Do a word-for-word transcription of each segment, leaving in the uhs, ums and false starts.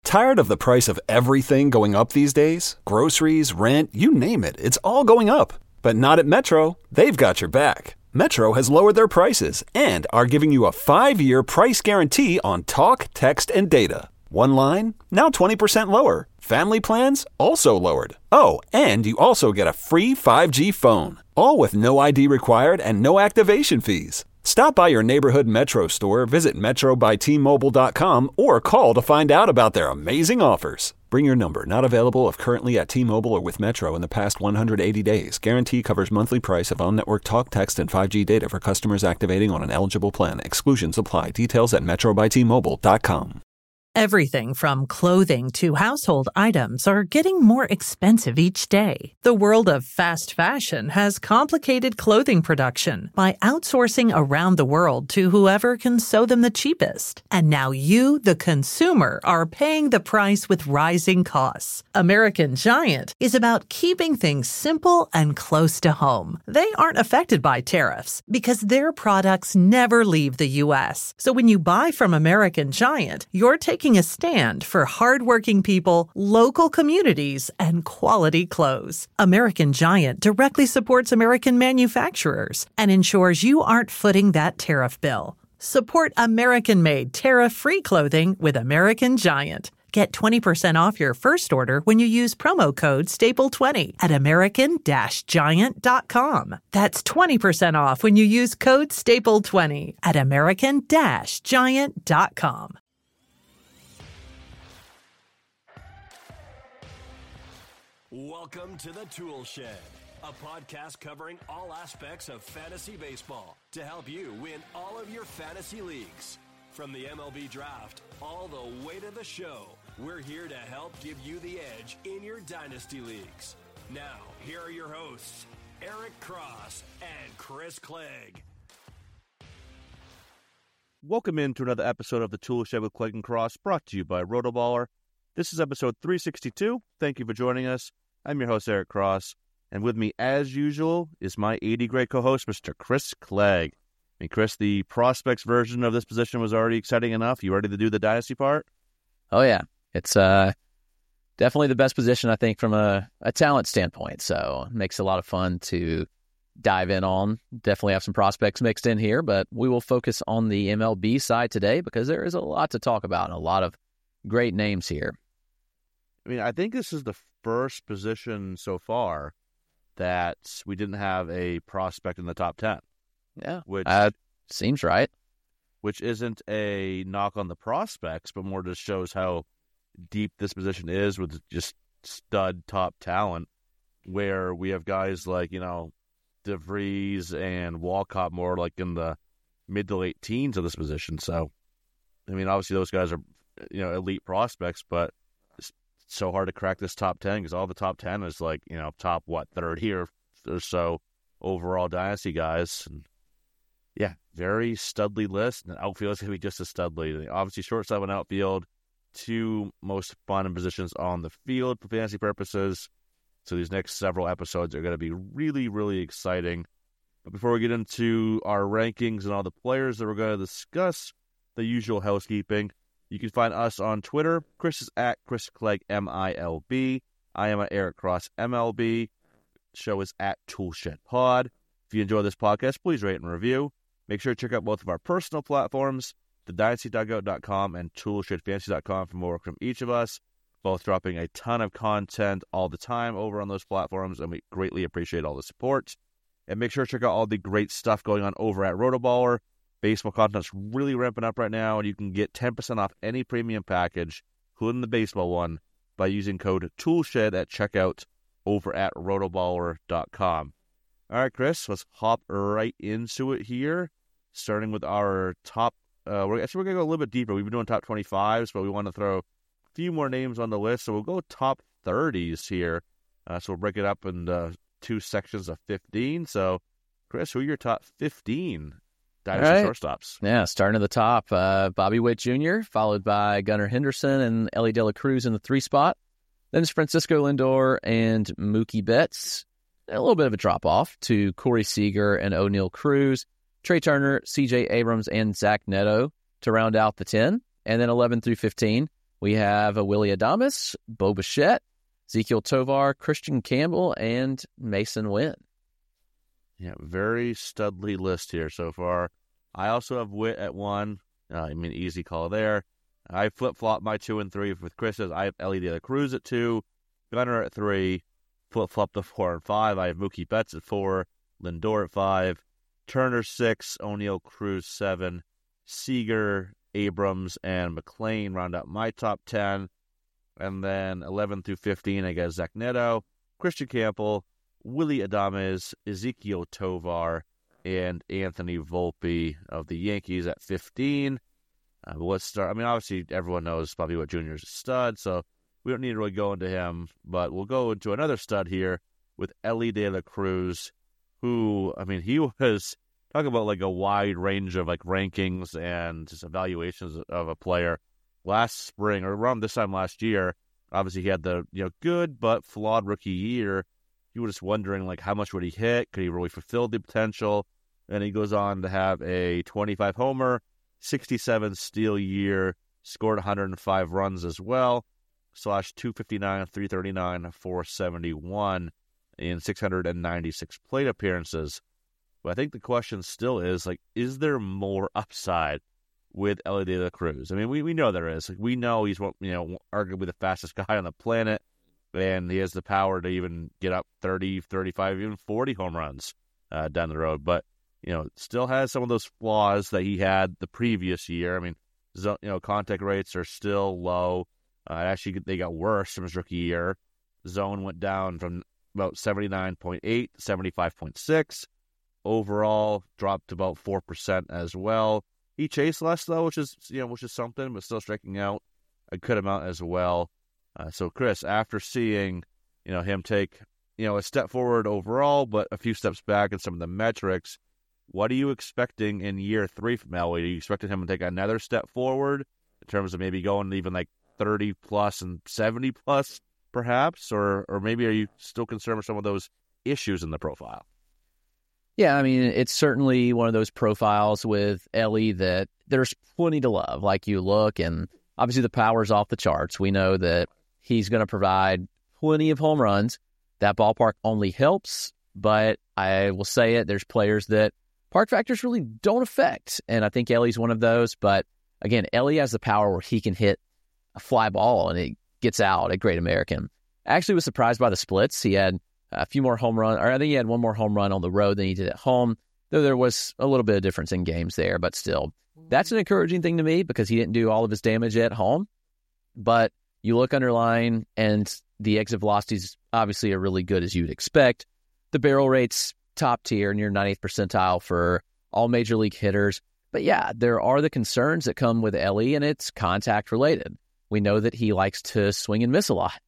Tired of the price of everything going up these days? Groceries, rent, you name it, it's all going up. But not at Metro. They've got your back. Metro has lowered their prices and are giving you a five-year price guarantee on talk, text, and data. One line, now twenty percent lower. Family plans, also lowered. Oh, and you also get a free five G phone. All with no I D required and no activation fees. Stop by your neighborhood Metro store, visit metro by t mobile dot com, or call to find out about their amazing offers. Bring your number. Not available if currently at T-Mobile or with Metro in the past one hundred eighty days. Guarantee covers monthly price of on-network talk, text, and five G data for customers activating on an eligible plan. Exclusions apply. Details at metro by t mobile dot com. Everything from clothing to household items are getting more expensive each day. The world of fast fashion has complicated clothing production by outsourcing around the world to whoever can sew them the cheapest. And now you, the consumer, are paying the price with rising costs. American Giant is about keeping things simple and close to home. They aren't affected by tariffs because their products never leave the U S. So when you buy from American Giant, you're taking Taking a stand for hardworking people, local communities, and quality clothes. American Giant directly supports American manufacturers and ensures you aren't footing that tariff bill. Support American-made, tariff-free clothing with American Giant. Get twenty percent off your first order when you use promo code staple twenty at american giant dot com. That's twenty percent off when you use code staple twenty at american giant dot com. Welcome to the Tool Shed, a podcast covering all aspects of fantasy baseball to help you win all of your fantasy leagues. From the M L B draft all the way to the show, we're here to help give you the edge in your dynasty leagues. Now, here are your hosts, Eric Cross and Chris Clegg. Welcome into another episode of the Tool Shed with Clegg and Cross, brought to you by Rotoballer. This is episode three sixty-two. Thank you for joining us. I'm your host, Eric Cross, and with me, as usual, is my eighty grade co-host, Mister Chris Clegg. I mean, Chris, the prospects version of this position was already exciting enough. You ready to do the dynasty part? Oh, yeah. It's uh, definitely the best position, I think, from a, a talent standpoint. So it makes it a lot of fun to dive in on. Definitely have some prospects mixed in here, but we will focus on the M L B side today because there is a lot to talk about and a lot of great names here. I mean, I think this is the first position so far that we didn't have a prospect in the top ten. Yeah, which uh, seems right. Which isn't a knock on the prospects, but more just shows how deep this position is with just stud top talent, where we have guys like, you know, DeVries and Walcott more like in the mid to late teens of this position. So, I mean, obviously those guys are, you know, elite prospects, but so hard to crack this top ten because all the top ten is like, you know, top, what, thirty or, or so overall dynasty guys. And yeah, very studly list. And outfield is going to be just as studly. Obviously, shortstop and outfield, two most fun positions on the field for fantasy purposes. So these next several episodes are going to be really, really exciting. But before we get into our rankings and all the players that we're going to discuss, the usual housekeeping. You can find us on Twitter. Chris is at Chris Clegg, M I L B. I am at Eric Cross, M L B. The show is at Toolshed Pod. If you enjoy this podcast, please rate and review. Make sure to check out both of our personal platforms, the dynasty dugout dot com and toolshed fantasy dot com for more work from each of us. Both dropping a ton of content all the time over on those platforms, and we greatly appreciate all the support. And make sure to check out all the great stuff going on over at Rotoballer. Baseball content's really ramping up right now, and you can get ten percent off any premium package, including the baseball one, by using code TOOLSHED at checkout over at rotoballer dot com. All right, Chris, let's hop right into it here, starting with our top. Uh, we're actually we're gonna go a little bit deeper. We've been doing top twenty-fives, but we want to throw a few more names on the list, so we'll go top thirties here. Uh, so we'll break it up into two sections of fifteen. So, Chris, who are your top fifteen dynasty right. shortstops? Yeah, starting at the top, uh, Bobby Witt Junior, followed by Gunnar Henderson and Ellie De La Cruz in the three spot. Then it's Francisco Lindor and Mookie Betts. A little bit of a drop-off to Corey Seager and O'Neal Cruz, Trey Turner, C J Abrams, and Zach Neto to round out the ten. And then eleven through fifteen, we have a Willie Adames, Bo Bichette, Ezekiel Tovar, Christian Campbell, and Mason Wynn. Yeah, very studly list here so far. I also have Witt at one. Uh, I mean, easy call there. I flip-flop my two and three with Chris's. I have Elly De La Cruz at two, Gunnar at three, flip-flop the four and five. I have Mookie Betts at four, Lindor at five, Turner six, O'Neill Cruz seven, Seager, Abrams, and McLean round out my top ten. And then eleven through fifteen, I got Zach Neto, Christian Campbell, Willie Adames, Ezekiel Tovar, and Anthony Volpe of the Yankees at fifteen. Uh, but let's start. I mean, obviously, everyone knows Bobby Witt Junior is a stud, so we don't need to really go into him. But we'll go into another stud here with Elly De La Cruz, who, I mean, he was talking about like a wide range of like rankings and just evaluations of a player. Last spring, or around this time last year, obviously he had the you know good but flawed rookie year. You were just wondering like how much would he hit? Could he really fulfill the potential? And he goes on to have a twenty-five homer, sixty-seven steal year, scored one hundred five runs as well, slash two fifty-nine, three thirty-nine, four seventy-one in six hundred ninety-six plate appearances. But I think the question still is like, is there more upside with Elly De La Cruz? I mean, we, we know there is. Like, we know he's, you know, arguably the fastest guy on the planet, and he has the power to even get up thirty, thirty-five, even forty home runs uh, down the road. But, you know, still has some of those flaws that he had the previous year. I mean, you know, contact rates are still low. Uh, actually, they got worse from his rookie year. Zone went down from about seventy-nine point eight to seventy-five point six. Overall, dropped to about four percent as well. He chased less, though, which is, you know, which is something, but still striking out a good amount as well. Uh, so, Chris, after seeing, you know, him take, you know, a step forward overall, but a few steps back in some of the metrics, what are you expecting in year three from Elly? Are you expecting him to take another step forward in terms of maybe going even like thirty plus and seventy plus, perhaps? Or, or maybe are you still concerned with some of those issues in the profile? Yeah, I mean, it's certainly one of those profiles with Elly that there's plenty to love. Like, you look, and obviously the power's off the charts. We know that he's going to provide plenty of home runs. That ballpark only helps, but I will say it, there's players that park factors really don't affect, and I think Elly's one of those. But again, Elly has the power where he can hit a fly ball and it gets out at Great American. I actually was surprised by the splits. He had a few more home runs, or I think he had one more home run on the road than he did at home, though there was a little bit of difference in games there, but still. That's an encouraging thing to me because he didn't do all of his damage at home. But you look underlying, and the exit velocities obviously are really good as you'd expect. The barrel rate's top tier, near ninetieth percentile for all major league hitters. But yeah, there are the concerns that come with Elly, and it's contact related. We know that he likes to swing and miss a lot.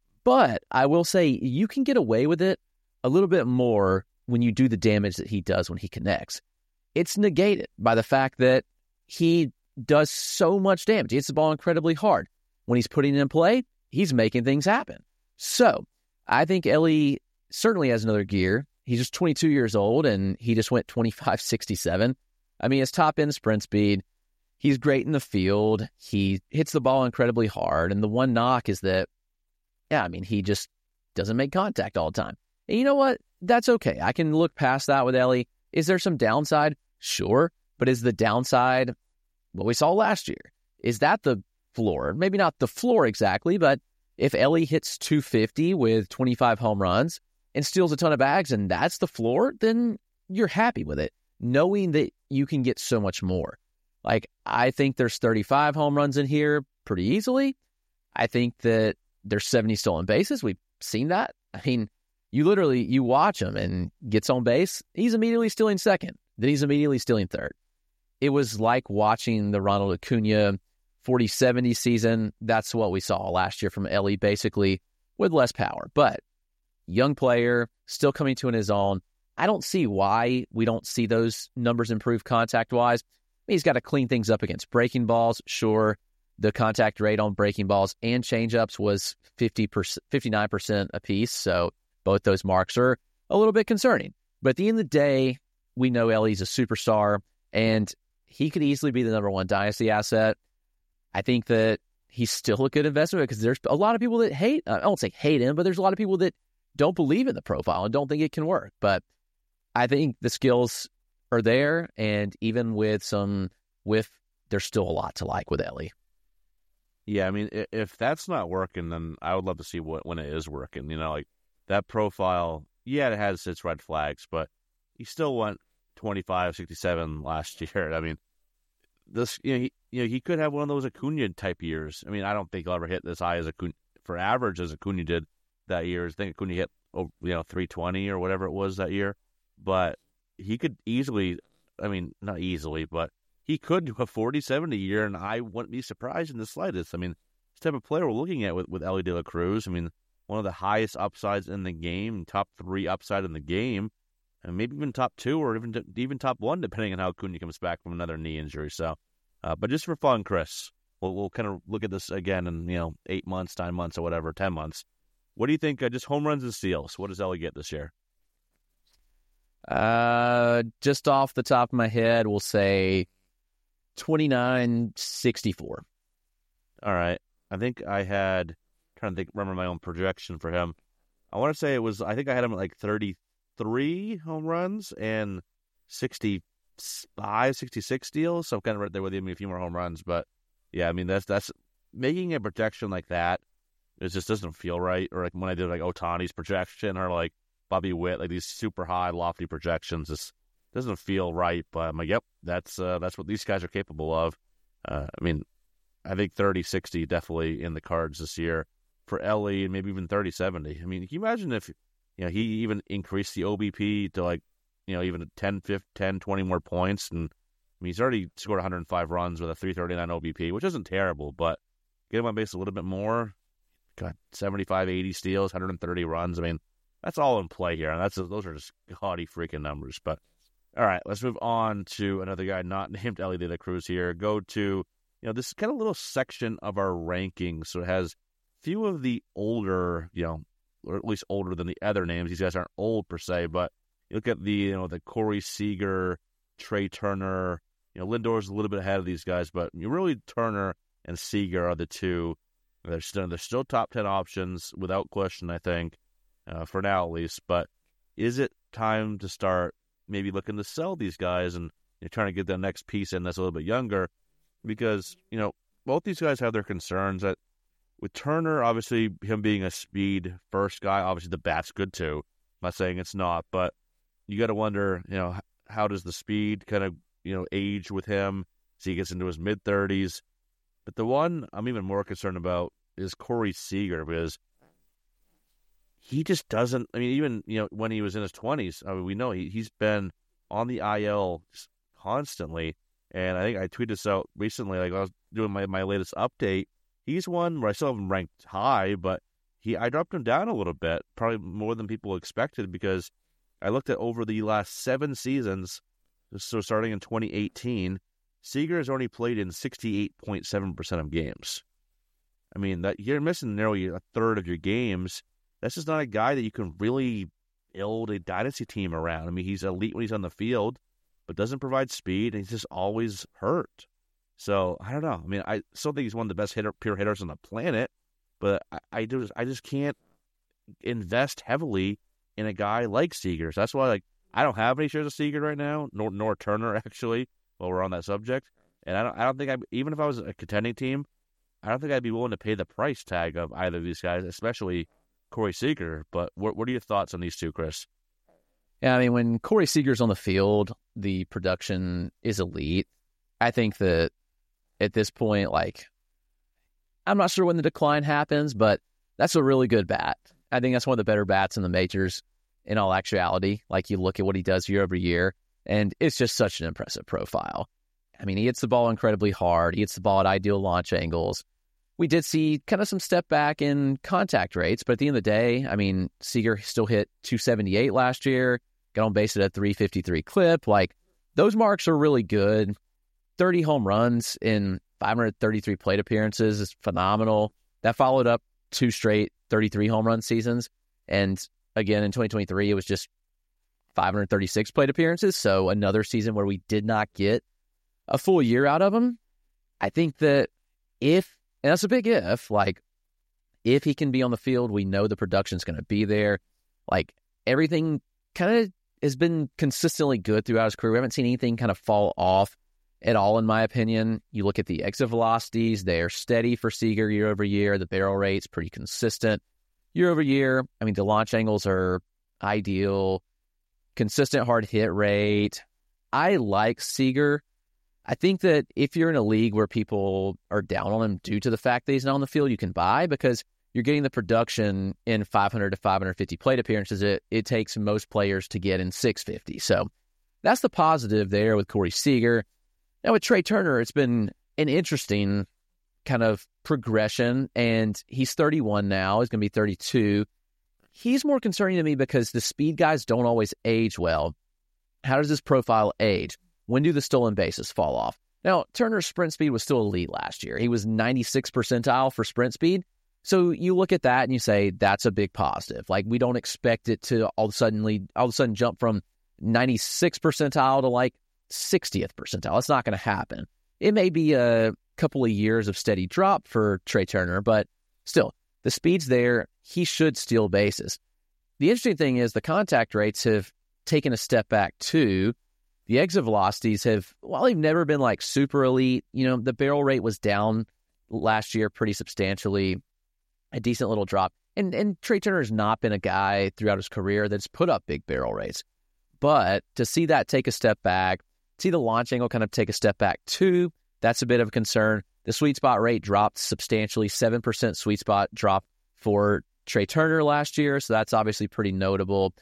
But I will say you can get away with it a little bit more when you do the damage that he does when he connects. It's negated by the fact that he does so much damage. He hits the ball incredibly hard. When he's putting it in play, he's making things happen. So I think Elly certainly has another gear. He's just twenty-two years old, and he just went twenty-five sixty-seven. I mean, his top-end sprint speed, he's great in the field. He hits the ball incredibly hard, and the one knock is that, yeah, I mean, he just doesn't make contact all the time. And you know what? That's okay. I can look past that with Elly. Is there some downside? Sure. But is the downside what we saw last year? Is that the floor? Maybe not the floor exactly, but if Elly hits two fifty with twenty-five home runs and steals a ton of bags and that's the floor, then you're happy with it, knowing that you can get so much more. Like, I think there's thirty-five home runs in here pretty easily. I think that there's seventy stolen bases. We've seen that. I mean, you literally, you watch him and gets on base, he's immediately stealing second. Then he's immediately stealing third. It was like watching the Ronald Acuna forty seventy season. That's what we saw last year from Elly, basically with less power. But young player, still coming to in his own. I don't see why we don't see those numbers improve contact-wise. He's got to clean things up against breaking balls. Sure, the contact rate on breaking balls and changeups was fifty percent, fifty-nine percent apiece, so both those marks are a little bit concerning. But at the end of the day, we know Elly's a superstar, and he could easily be the number one dynasty asset. I think that he's still a good investment because there's a lot of people that hate, I won't say hate him, but there's a lot of people that don't believe in the profile and don't think it can work. But I think the skills are there, and even with some with, there's still a lot to like with Elly. Yeah, I mean, if that's not working, then I would love to see what when it is working. You know, like that profile, yeah, it has its red flags, but he still went twenty-five, sixty-seven last year. I mean, this, you know, he, you know, he could have one of those Acuna type years. I mean, I don't think he'll ever hit this high as Acuna for average as Acuna did that year. I think Acuna hit, you know, three twenty or whatever it was that year, but he could easily, I mean, not easily, but he could do a forty seventy year, and I wouldn't be surprised in the slightest. I mean, this type of player we're looking at with, with Elly De La Cruz, I mean, one of the highest upsides in the game, top three upside in the game, and maybe even top two or even even top one, depending on how Acuna comes back from another knee injury. So, uh, but just for fun, Chris, we'll, we'll kind of look at this again in, you know, eight months, nine months, or whatever, ten months. What do you think? Uh, just home runs and steals. What does Elly get this year? Uh, just off the top of my head, we'll say twenty-nine sixty-four. All right. I think I had, trying to think, remember my own projection for him. I want to say it was, I think I had him at like thirty-three home runs and sixty-five, sixty-six steals. So I'm kind of right there with you, a few more home runs. But yeah, I mean, that's, that's making a projection like that. It just doesn't feel right. Or like when I did like Ohtani's projection or like Bobby Witt, like these super high, lofty projections, this doesn't feel right. But I'm like, yep, that's uh, that's what these guys are capable of. Uh, I mean, I think thirty sixty definitely in the cards this year for Elly, and maybe even thirty seventy. I mean, can you imagine if, you know, he even increased the O B P to like, you know, even ten, fifteen, ten, twenty more points? And I mean, he's already scored one hundred five runs with a three thirty-nine O B P, which isn't terrible, but get him on base a little bit more. Got seventy-five, eighty steals, one hundred thirty runs. I mean, that's all in play here. And that's those are just gaudy freaking numbers. But all right, let's move on to another guy not named Elly De La Cruz here. Go to, you know, this kind of little section of our rankings. So it has few of the older, you know, or at least older than the other names. These guys aren't old per se, but you look at the, you know, the Corey Seager, Trey Turner, you know, Lindor's a little bit ahead of these guys, but you really Turner and Seager are the two. They're still, they're still top ten options without question, I think, uh, for now at least. But is it time to start maybe looking to sell these guys and, you know, trying to get the next piece in that's a little bit younger? Because, you know, both these guys have their concerns. That with Turner, obviously, him being a speed first guy, obviously the bat's good too. I'm not saying it's not, but you got to wonder, you know, how does the speed kind of, you know, age with him as he gets into his mid thirties? But the one I'm even more concerned about is Corey Seager, because he just doesn't, I mean, even, you know, when he was in his twenties, I mean, we know he, he's been on the I L constantly. And I think I tweeted this out recently, like I was doing my, my latest update. He's one where I still have him ranked high, but he I dropped him down a little bit, probably more than people expected, because I looked at over the last seven seasons, so starting in twenty eighteen, Seager has only played in sixty-eight point seven percent of games. I mean, that you're missing nearly a third of your games. That's just not a guy that you can really build a dynasty team around. I mean, he's elite when he's on the field, but doesn't provide speed, and he's just always hurt. So, I don't know. I mean, I still think he's one of the best hitter, pure hitters on the planet, but I, I, just, I just can't invest heavily in a guy like Seager. So that's why, like, I don't have any shares of Seager right now, nor, nor Turner, actually, while we're on that subject. And I don't, I don't think, I, even if I was a contending team, I don't think I'd be willing to pay the price tag of either of these guys, especially Corey Seager. But what, what are your thoughts on these two, Chris? Yeah, I mean, when Corey Seager's on the field, the production is elite. I think that at this point, like, I'm not sure when the decline happens, but that's a really good bat. I think that's one of the better bats in the majors in all actuality. Like, you look at what he does year over year, and it's just such an impressive profile. I mean, he hits the ball incredibly hard. He hits the ball at ideal launch angles. We did see kind of some step back in contact rates, but at the end of the day, I mean, Seager still hit two seventy-eight last year, got on base at a three fifty-three clip. Like, those marks are really good. thirty home runs in five hundred thirty-three plate appearances is phenomenal. That followed up two straight thirty-three home run seasons. And again, in twenty twenty-three, it was just five hundred thirty-six plate appearances. So another season where we did not get a full year out of him. I think that if And that's a big if. Like, if he can be on the field, we know the production's going to be there. Like, everything kind of has been consistently good throughout his career. We haven't seen anything kind of fall off at all, in my opinion. You look at the exit velocities, they're steady for Seager year over year. The barrel rate's pretty consistent year over year. I mean, the launch angles are ideal, consistent hard hit rate. I like Seager. I think that if you're in a league where people are down on him due to the fact that he's not on the field, you can buy, because you're getting the production in five hundred to five fifty plate appearances it, it takes most players to get in six fifty. So that's the positive there with Corey Seager. Now with Trey Turner, it's been an interesting kind of progression, and he's thirty-one now. He's going to be thirty-two. He's more concerning to me because the speed guys don't always age well. How does this profile age? When do the stolen bases fall off? Now, Turner's sprint speed was still elite last year. He was ninety-sixth percentile for sprint speed. So you look at that and you say, that's a big positive. Like, we don't expect it to all of a sudden, all of a sudden jump from ninety-sixth percentile to like sixtieth percentile. It's not going to happen. It may be a couple of years of steady drop for Trey Turner, but still, the speed's there. He should steal bases. The interesting thing is the contact rates have taken a step back too. The exit velocities have, while they've never been like super elite, you know, the barrel rate was down last year pretty substantially, a decent little drop. And and Trey Turner has not been a guy throughout his career that's put up big barrel rates. But to see that take a step back, see the launch angle kind of take a step back too, that's a bit of a concern. The sweet spot rate dropped substantially, seven percent sweet spot drop for Trey Turner last year, so that's obviously pretty notable.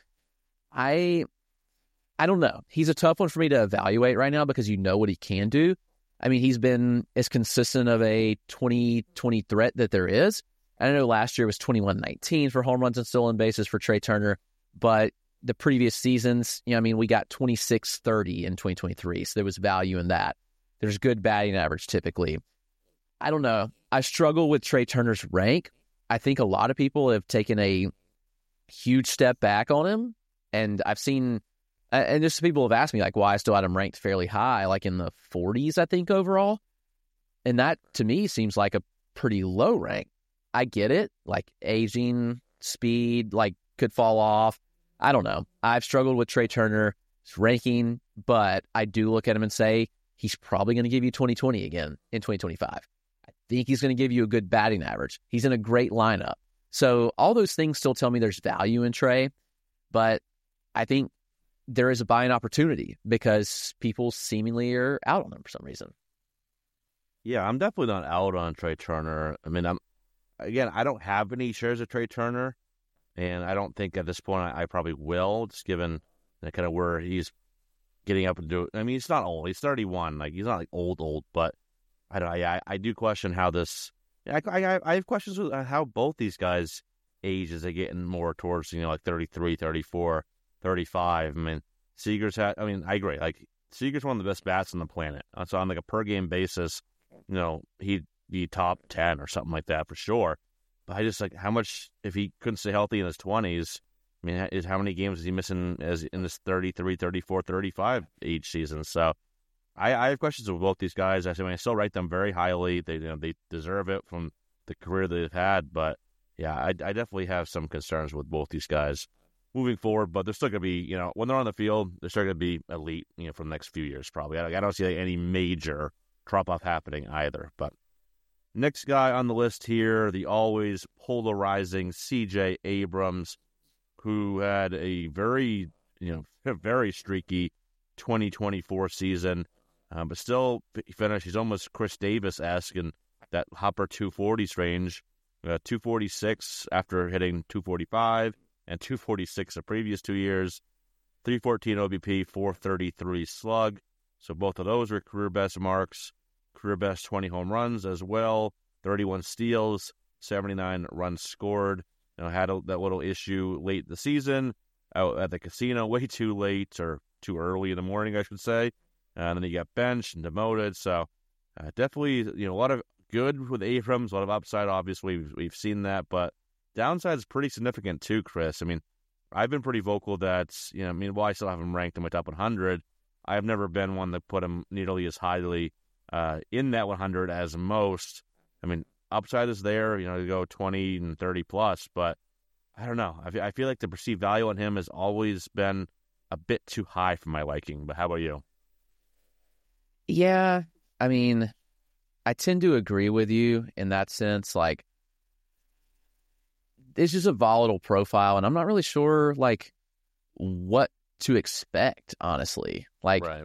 I I don't know. He's a tough one for me to evaluate right now because you know what he can do. I mean, he's been as consistent of a twenty twenty threat that there is. I know last year was twenty-one nineteen for home runs and stolen bases for Trey Turner, but the previous seasons, you know, I mean, we got twenty-six thirty in twenty twenty-three, so there was value in that. There's good batting average typically. I don't know. I struggle with Trey Turner's rank. I think a lot of people have taken a huge step back on him, and I've seen, and just people have asked me like why I still had him ranked fairly high, like in the forties, I think, overall. And that to me seems like a pretty low rank. I get it, like aging, speed, like could fall off. I don't know. I've struggled with Trey Turner's ranking, but I do look at him and say he's probably going to give you twenty twenty again in twenty twenty-five. I think he's going to give you a good batting average. He's in a great lineup. So all those things still tell me there's value in Trey, but I think there is a buying opportunity because people seemingly are out on him for some reason. Yeah, I'm definitely not out on Trey Turner. I mean, I'm again, I don't have any shares of Trey Turner, and I don't think at this point I, I probably will, just given you know, kind of where he's getting up and do it. I mean, he's not old. He's thirty-one. Like, he's not like old, old, but I don't know. I, I do question how this, I, I, I have questions with how both these guys age as they get in more towards, you know, like thirty-three, thirty-four, thirty-five. I mean, Seager's had, I mean, I agree. Like, Seager's one of the best bats on the planet. So on like a per game basis, you know, he'd be top ten or something like that for sure. But I just like how much, if he couldn't stay healthy in his twenties, I mean, is how many games is he missing as in this thirty-three, thirty-four, thirty-five age season? So I, I have questions with both these guys. I mean, I still rate them very highly. They, you know, they deserve it from the career they've had. But yeah, I, I definitely have some concerns with both these guys moving forward. But they're still going to be, you know, when they're on the field, they're still going to be elite, you know, for the next few years probably. I, I don't see any major drop off happening either. But next guy on the list here, the always polarizing C J Abrams, who had a very, you know, very streaky twenty twenty-four season, um, but still finished. He's almost Chris Davis-esque in that Hopper two forties range, uh, two forty-six after hitting two forty-five and two forty-six the previous two years, three fourteen O B P, four thirty-three slug. So both of those were career best marks, career best twenty home runs as well, thirty-one steals, seventy-nine runs scored. You know, had a, that little issue late in the season out at the casino, way too late or too early in the morning, I should say. And then he got benched and demoted. So uh, definitely, you know, a lot of good with Abrams, a lot of upside. Obviously, we've, we've seen that, but downside is pretty significant too, Chris. I mean, I've been pretty vocal that, you know, I mean, while I still have him ranked in my top one hundred, I've never been one that put him nearly as highly uh, in that one hundred as most. I mean, upside is there, you know, to go twenty and thirty plus, but I don't know. I feel, I feel like the perceived value on him has always been a bit too high for my liking, but how about you? Yeah, I mean, I tend to agree with you in that sense. Like, it's just a volatile profile, and I'm not really sure, like, what to expect, honestly. Like, Right.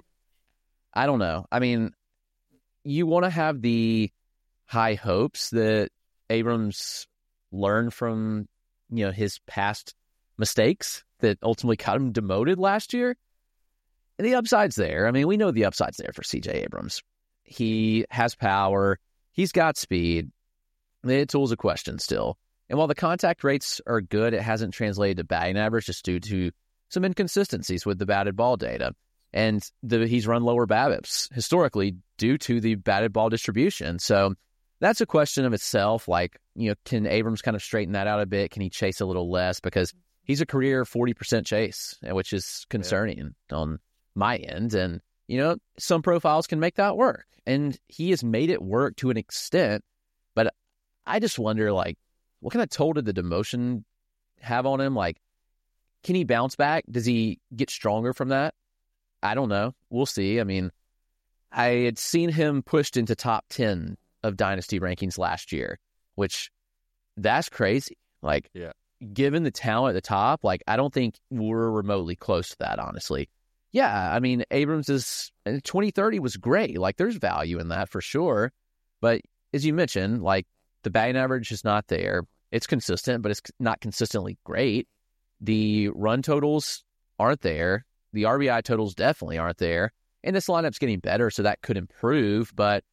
I don't know. I mean, you want to have the high hopes that Abrams learned from, you know, his past mistakes that ultimately got him demoted last year. And the upside's there. I mean, we know the upside's there for C J Abrams. He has power. He's got speed. The tool's a question still. And while the contact rates are good, it hasn't translated to batting average just due to some inconsistencies with the batted ball data. And the, he's run lower BABIPs historically due to the batted ball distribution. So that's a question of itself. Like, you know, can Abrams kind of straighten that out a bit? Can he chase a little less? Because he's a career forty percent chase, which is concerning yeah. on my end. And, you know, some profiles can make that work. And he has made it work to an extent. But I just wonder, like, what kind of toll did the demotion have on him? Like, can he bounce back? Does he get stronger from that? I don't know. We'll see. I mean, I had seen him pushed into top ten of Dynasty rankings last year, which that's crazy. Like, yeah. given the talent at the top, like, I don't think we're remotely close to that, honestly. Yeah, I mean, Abrams is twenty thirty was great. Like, there's value in that for sure. But as you mentioned, like, the batting average is not there. It's consistent, but it's not consistently great. The run totals aren't there. The R B I totals definitely aren't there. And this lineup's getting better, so that could improve. But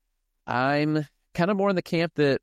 I'm kind of more in the camp that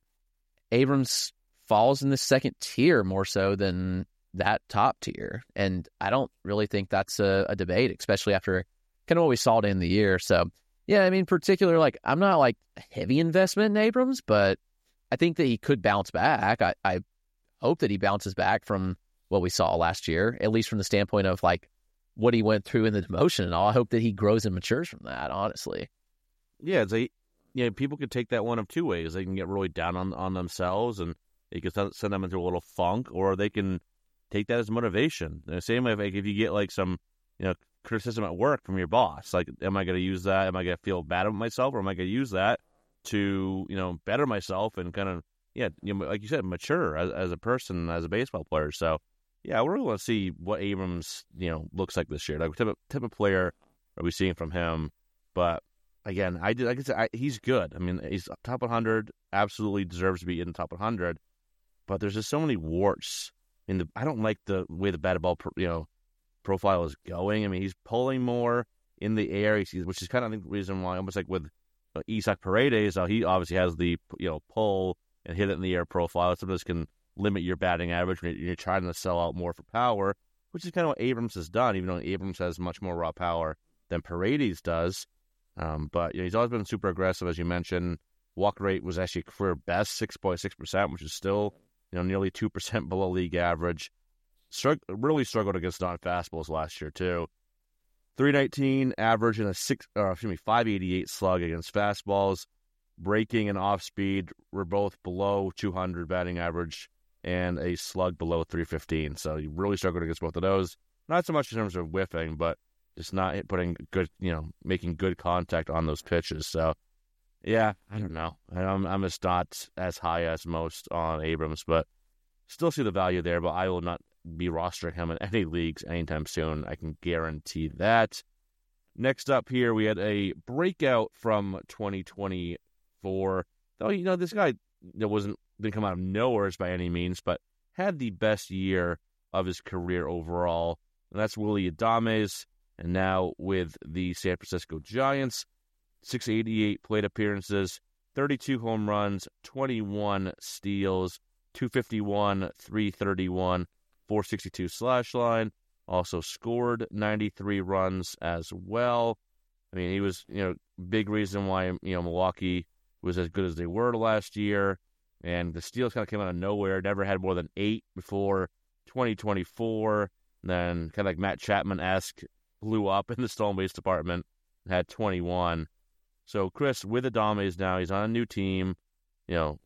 Abrams falls in the second tier more so than that top tier. And I don't really think that's a, a debate, especially after kind of what we saw to end the year. So, yeah, I mean, particular, like, I'm not like a heavy investment in Abrams, but I think that he could bounce back. I, I hope that he bounces back from what we saw last year, at least from the standpoint of, like, what he went through in the demotion and all. I hope that he grows and matures from that, honestly. Yeah, they, yeah, people could take that one of two ways. They can get really down on, on themselves and they can send them into a little funk, or they can take that as motivation. The same way, like, if you get, like, some, you know, criticism at work from your boss, like, am I going to use that? Am I going to feel bad about myself, or am I going to use that to, you know, better myself and kind of, yeah, you know, like you said, mature as, as a person, as a baseball player. So, yeah, we really want to see what Abrams, you know, looks like this year. Like, what type of, type of player are we seeing from him? But again, I did, like I said, I, he's good. I mean, he's top one hundred, absolutely deserves to be in the top one hundred. But there's just so many warts in the. I don't like the way the batted ball, you know, profile is going. I mean, he's pulling more in the air, which is kind of the reason why, almost like with uh, Isaac Paredes, uh, he obviously has the, you know, pull and hit it in the air profile. Sometimes can limit your batting average when you're trying to sell out more for power, which is kind of what Abrams has done, even though Abrams has much more raw power than Paredes does. Um, but you know, he's always been super aggressive, as you mentioned. Walk rate was actually career best, six point six percent, which is still, you know, nearly two percent below league average. Strugg- really struggled against non-fastballs last year, too. three nineteen average and a six, or excuse me, five eighty-eight slug against fastballs. Breaking and off speed were both below two hundred batting average, and a slug below three fifteen. So you really struggled against both of those. Not so much in terms of whiffing, but just not putting good, you know, making good contact on those pitches. So, yeah, I don't know. I'm, I'm just not as high as most on Abrams, but still see the value there. But I will not be rostering him in any leagues anytime soon. I can guarantee that. Next up here, we had a breakout from twenty twenty-four. Though, you know, this guy that wasn't didn't come out of nowhere by any means, but had the best year of his career overall. And that's Willy Adames. And now with the San Francisco Giants, six eighty-eight plate appearances, thirty-two home runs, twenty-one steals, two fifty-one, three thirty-one, four sixty-two slash line. Also scored ninety-three runs as well. I mean, he was, you know, big reason why, you know, Milwaukee was as good as they were last year. And the steals kind of came out of nowhere. Never had more than eight before twenty twenty-four. And then kind of like Matt Chapman-esque, blew up in the stolen base department and had twenty-one. So Chris, with Adames now, he's on a new team. You know,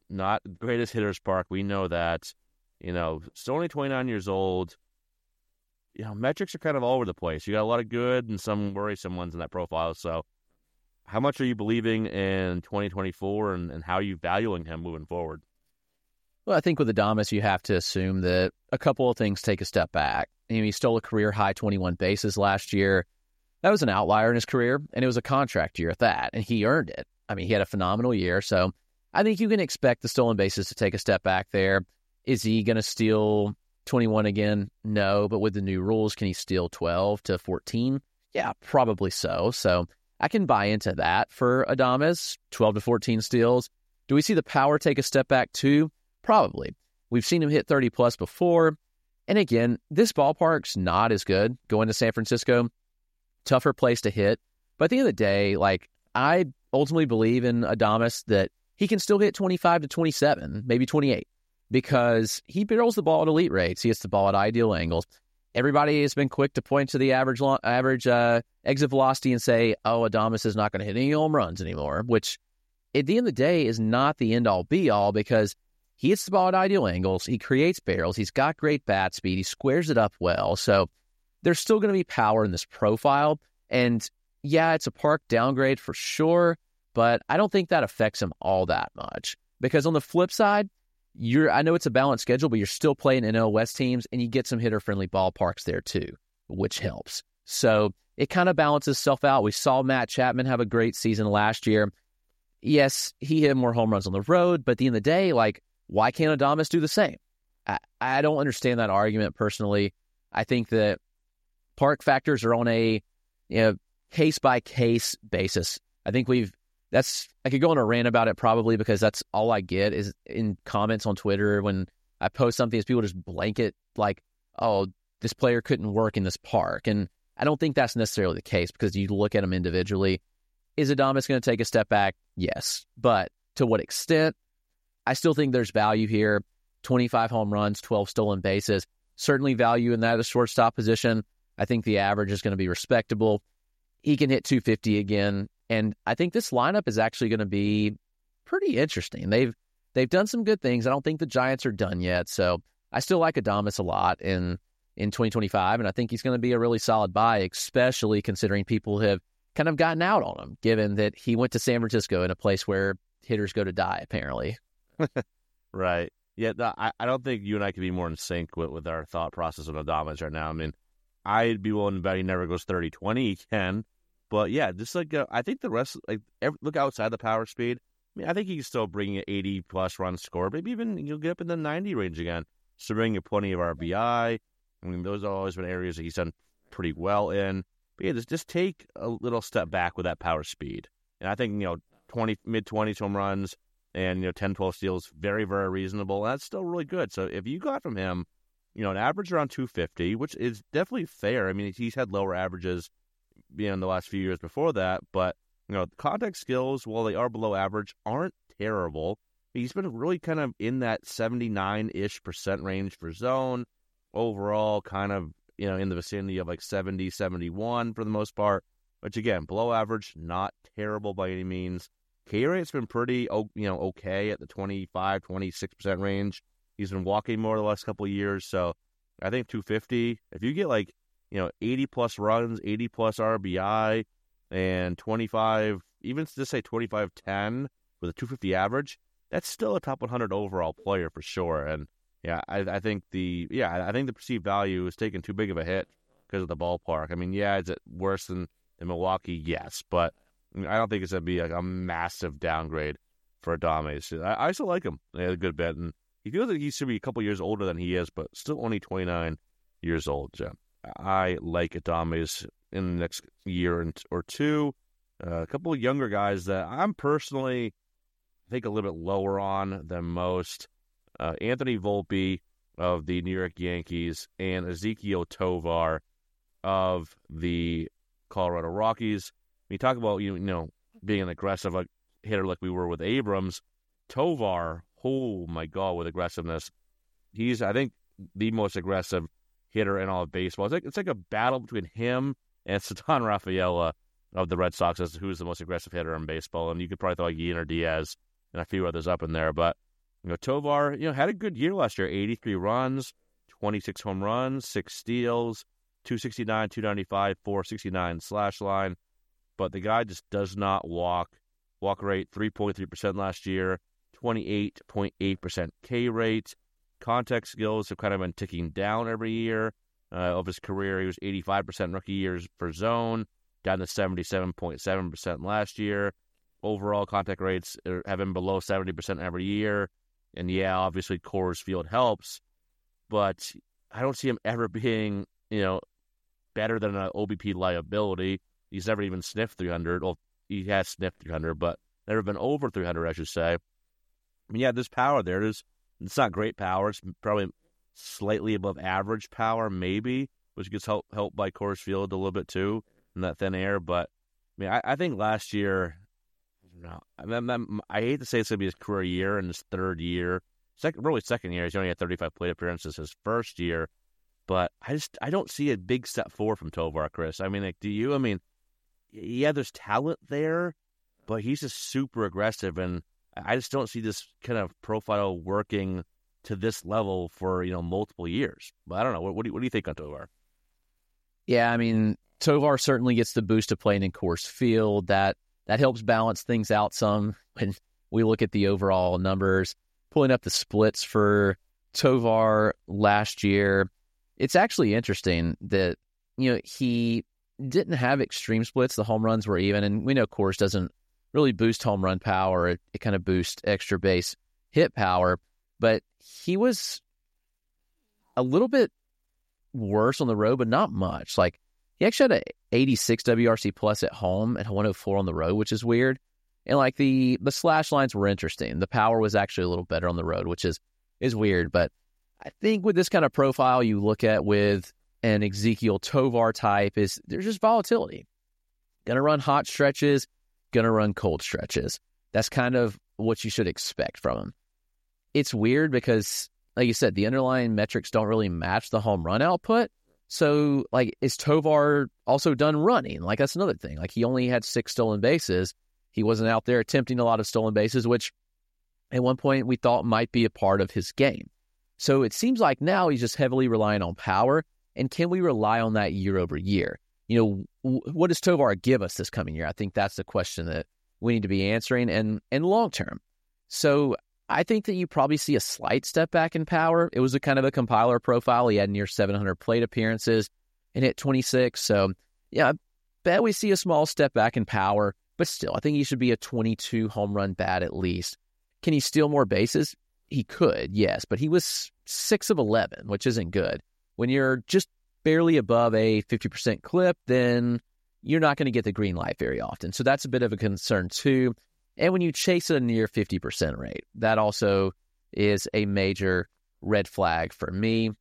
not the greatest hitter's park. We know that. You know, still only twenty-nine years old. You know, metrics are kind of all over the place. You got a lot of good and some worrisome ones in that profile. So how much are you believing in twenty twenty-four and, and how are you valuing him moving forward? Well, I think with Adames, you have to assume that a couple of things take a step back. I mean, he stole a career-high twenty-one bases last year. That was an outlier in his career, and it was a contract year at that, and he earned it. I mean, he had a phenomenal year, so I think you can expect the stolen bases to take a step back there. Is he going to steal twenty-one again? No, but with the new rules, can he steal twelve to fourteen? Yeah, probably so. So I can buy into that for Adames, twelve to fourteen steals. Do we see the power take a step back too? Probably. We've seen him hit thirty plus before. And again, this ballpark's not as good going to San Francisco. Tougher place to hit. But at the end of the day, like, I ultimately believe in Adames that he can still hit twenty-five to twenty-seven, maybe twenty-eight, because he barrels the ball at elite rates. He hits the ball at ideal angles. Everybody has been quick to point to the average lo- average uh, exit velocity and say, oh, Adames is not going to hit any home runs anymore, which at the end of the day is not the end-all, be-all, because he hits the ball at ideal angles. He creates barrels. He's got great bat speed. He squares it up well. So there's still going to be power in this profile. And yeah, it's a park downgrade for sure, but I don't think that affects him all that much. Because on the flip side, you're I know it's a balanced schedule, but you're still playing N L West teams, and you get some hitter-friendly ballparks there too, which helps. So it kind of balances itself out. We saw Matt Chapman have a great season last year. Yes, he hit more home runs on the road, but at the end of the day, like, why can't Adames do the same? I, I don't understand that argument personally. I think that park factors are on a you know, case-by-case basis. I think we've That's I could go on a rant about it probably because that's all I get is in comments on Twitter when I post something is people just blanket like, oh, this player couldn't work in this park. And I don't think that's necessarily the case because you look at them individually. Is Adames going to take a step back? Yes. But to what extent? I still think there's value here. twenty-five home runs, twelve stolen bases. Certainly value in that at the shortstop position. I think the average is going to be respectable. He can hit two fifty again. And I think this lineup is actually going to be pretty interesting. They've they've done some good things. I don't think the Giants are done yet. So I still like Adames a lot in, in twenty twenty-five. And I think he's going to be a really solid buy, especially considering people have kind of gotten out on him, given that he went to San Francisco in a place where hitters go to die, apparently. Right. Yeah, the, I, I don't think you and I could be more in sync with, with our thought process on Adames right now. I mean, I'd be willing to bet he never goes thirty twenty. He can. But yeah, just like uh, I think the rest, like every, look outside the power speed. I mean, I think he can still bring you eighty plus runs scored, maybe even you'll get up in the ninety range again. So bring you plenty of R B I. I mean, those have always been areas that he's done pretty well in. But yeah, just just take a little step back with that power speed. And I think you know, twenty mid twenties home runs and you know, ten, twelve steals, very very reasonable. That's still really good. So if you got from him, you know, an average around two fifty, which is definitely fair. I mean, he's had lower averages. You know, in the last few years before that, but you know, contact skills, while they are below average, aren't terrible. He's been really kind of in that seventy-nine-ish percent range for zone. Overall, kind of, you know, in the vicinity of like seventy, seventy-one for the most part, which again, below average, not terrible by any means. K rate's been pretty, you know, okay at the twenty-five, twenty-six percent range. He's been walking more the last couple of years, so I think two fifty, if you get like, you know, eighty plus runs, eighty plus R B I, and twenty-five, even to say twenty-five ten with a two fifty average, that's still a top one hundred overall player for sure. And yeah, I, I think the yeah, I think the perceived value is taking too big of a hit because of the ballpark. I mean, yeah, is it worse than in Milwaukee? Yes, but I, mean, I don't think it's gonna be like a massive downgrade for Adames. I, I still like him a good bit, and he feels like he should be a couple years older than he is, but still only twenty-nine years old. Jim. I like Adames in the next year or two. Uh, a couple of younger guys that I'm personally, I think, a little bit lower on than most. Uh, Anthony Volpe of the New York Yankees and Ezequiel Tovar of the Colorado Rockies. When you talk about you know being an aggressive hitter like we were with Abrams, Tovar, oh my God, with aggressiveness. He's, I think, the most aggressive hitter in all of baseball. It's like it's like a battle between him and Ceddanne Rafaela of the Red Sox as who's the most aggressive hitter in baseball. And you could probably throw like Ian or Diaz and a few others up in there. But You know, Tovar, you know, had a good year last year. eighty-three runs, twenty-six home runs, six steals, two sixty-nine, two ninety-five, four sixty-nine slash line. But the guy just does not walk. Walk rate, three point three percent last year, twenty-eight point eight percent K rate. Contact skills have kind of been ticking down every year. Uh, of his career, he was eighty-five percent rookie years per zone, down to seventy-seven point seven percent last year. Overall contact rates have been below seventy percent every year. And yeah, obviously Coors Field helps, but I don't see him ever being, you know, better than an O B P liability. He's never even sniffed three hundred. Well, he has sniffed three hundred, but never been over three hundred, I should say. I mean, yeah, there's power there. There's, it's not great power. It's probably slightly above average power, maybe, which gets help, helped by Coors Field a little bit too in that thin air. But I mean, I, I think last year, no, I, mean, I hate to say it's going to be his career year in his third year, second, really second year. He's only had thirty-five plate appearances his first year, but I just I don't see a big step forward from Tovar, Chris. I mean, like, do you? I mean, yeah, there's talent there, but he's just super aggressive, and I just don't see this kind of profile working to this level for, you know, multiple years. But I don't know. What, what, do, you, what do you think on Tovar? Yeah, I mean, Tovar certainly gets the boost of playing in Coors Field. That that helps balance things out some when we look at the overall numbers. Pulling up the splits for Tovar last year, it's actually interesting that, you know, he didn't have extreme splits. The home runs were even, and we know Coors doesn't really boost home run power. It, it kind of boosts extra base hit power, but he was a little bit worse on the road, but not much. Like, he actually had an eighty-six W R C plus at home and one oh four on the road, which is weird. And like the the slash lines were interesting. The power was actually a little better on the road, which is is weird. But I think with this kind of profile you look at with an Ezequiel Tovar type, is there's just volatility. Gonna run hot stretches, gonna run cold stretches. That's kind of what you should expect from him. It's weird because, like you said, the underlying metrics don't really match the home run output. So, like, is Tovar also done running? Like, that's another thing. Like, he only had six stolen bases. He wasn't out there attempting a lot of stolen bases, which at one point we thought might be a part of his game. So it seems like now he's just heavily relying on power. And can we rely on that year over year? You know, w- what does Tovar give us this coming year? I think that's the question that we need to be answering, and, and long term. So I think that you probably see a slight step back in power. It was a kind of a compiler profile. He had near seven hundred plate appearances and hit twenty-six. So, yeah, I bet we see a small step back in power. But still, I think he should be a twenty-two home run bat at least. Can he steal more bases? He could, yes. But he was six of eleven, which isn't good. When you're just barely above a fifty percent clip, then you're not going to get the green light very often. So that's a bit of a concern too. And when you chase a near fifty percent rate, that also is a major red flag for me. Like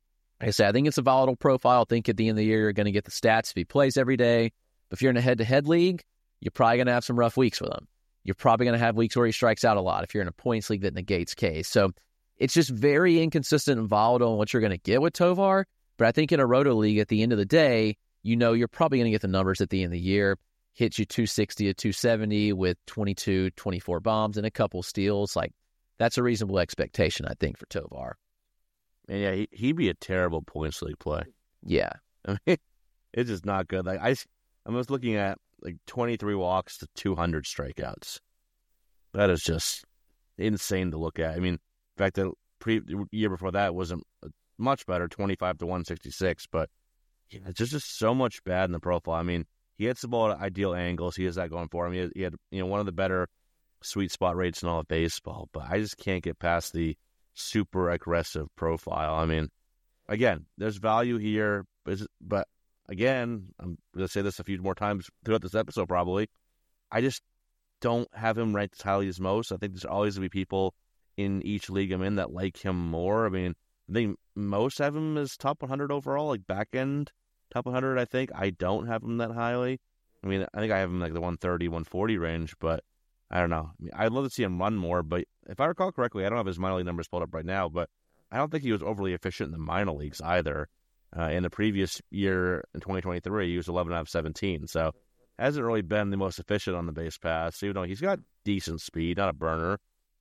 I said, I think it's a volatile profile. I think at the end of the year, you're going to get the stats if he plays every day. But if you're in a head-to-head league, you're probably going to have some rough weeks with him. You're probably going to have weeks where he strikes out a lot if you're in a points league that negates K. So it's just very inconsistent and volatile in what you're going to get with Tovar. But I think in a roto league, at the end of the day, you know you're probably going to get the numbers at the end of the year. Hits you two sixty to two seventy with twenty-two, twenty-four bombs and a couple steals. Like, that's a reasonable expectation, I think, for Tovar. And yeah, he, he'd be a terrible points league play. Yeah. I mean, it's just not good. Like, I, I was looking at like twenty-three walks to two hundred strikeouts. That is just insane to look at. I mean, in fact, the pre the year before that wasn't much better, twenty-five to one sixty-six. But yeah, it's just, just so much bad in the profile. I mean, he hits the ball at ideal angles. He has that going for him. He had, he had you know one of the better sweet spot rates in all of baseball. But I just can't get past the super aggressive profile. I mean, again, there's value here, but, but again, I'm going to say this a few more times throughout this episode probably, I just don't have him ranked as highly as most. I think there's always going to be people in each league I'm in that like him more. I mean, I think most have him as top one hundred overall, like back end top one hundred, I think. I don't have him that highly. I mean, I think I have him like the one thirty, one forty range, but I don't know. I mean, I'd love to see him run more, but if I recall correctly, I don't have his minor league numbers pulled up right now, but I don't think he was overly efficient in the minor leagues either. Uh, in the previous year, in twenty twenty-three, he was eleven out of seventeen, so hasn't really been the most efficient on the base pass, even though he's got decent speed, not a burner.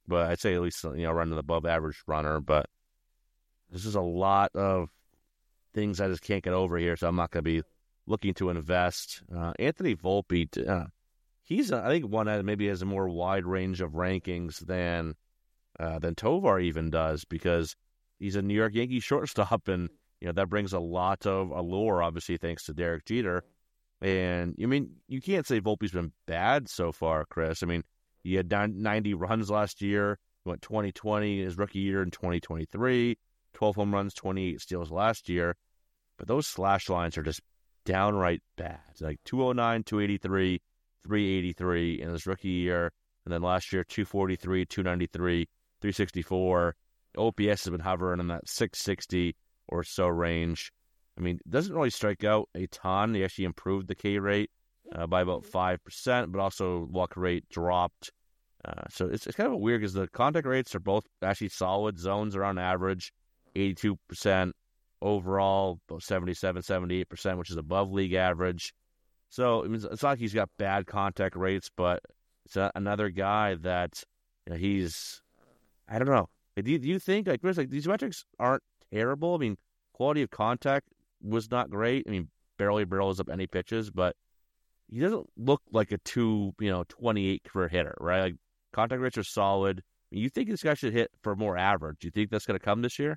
but I'd say at least, you know, running above average runner. But this is a lot of things I just can't get over here, so I'm not going to be looking to invest. Uh, Anthony Volpe, uh, he's, uh, I think, one that maybe has a more wide range of rankings than uh, than Tovar even does, because he's a New York Yankees shortstop, and you know that brings a lot of allure, obviously, thanks to Derek Jeter. And, I mean, you can't say Volpe's been bad so far, Chris. I mean, he had ninety runs last year. He went twenty twenty, his rookie year in twenty twenty-three, twelve home runs, twenty-eight steals last year. But those slash lines are just downright bad. Like two oh nine, two eighty-three, three eighty-three in his rookie year. And then last year, two forty-three, two ninety-three, three sixty-four. O P S has been hovering in that six sixty or so range. I mean, it doesn't really strike out a ton. He actually improved the K rate uh, by about five percent, but also walk rate dropped. Uh, so it's, it's kind of weird because the contact rates are both actually solid. Zones are on average eighty-two percent overall, about seventy-seven, seventy-eight percent, which is above league average. So I mean, it's not like he's got bad contact rates, but it's a, another guy that, you know, he's, I don't know. Do you, do you think, like, Chris, like, these metrics aren't terrible? I mean, quality of contact was not great. I mean, barely barrels up any pitches, but he doesn't look like a two, you know, twenty-eight career hitter, right? Like, contact rates are solid. I mean, you think this guy should hit for more average? Do you think that's going to come this year?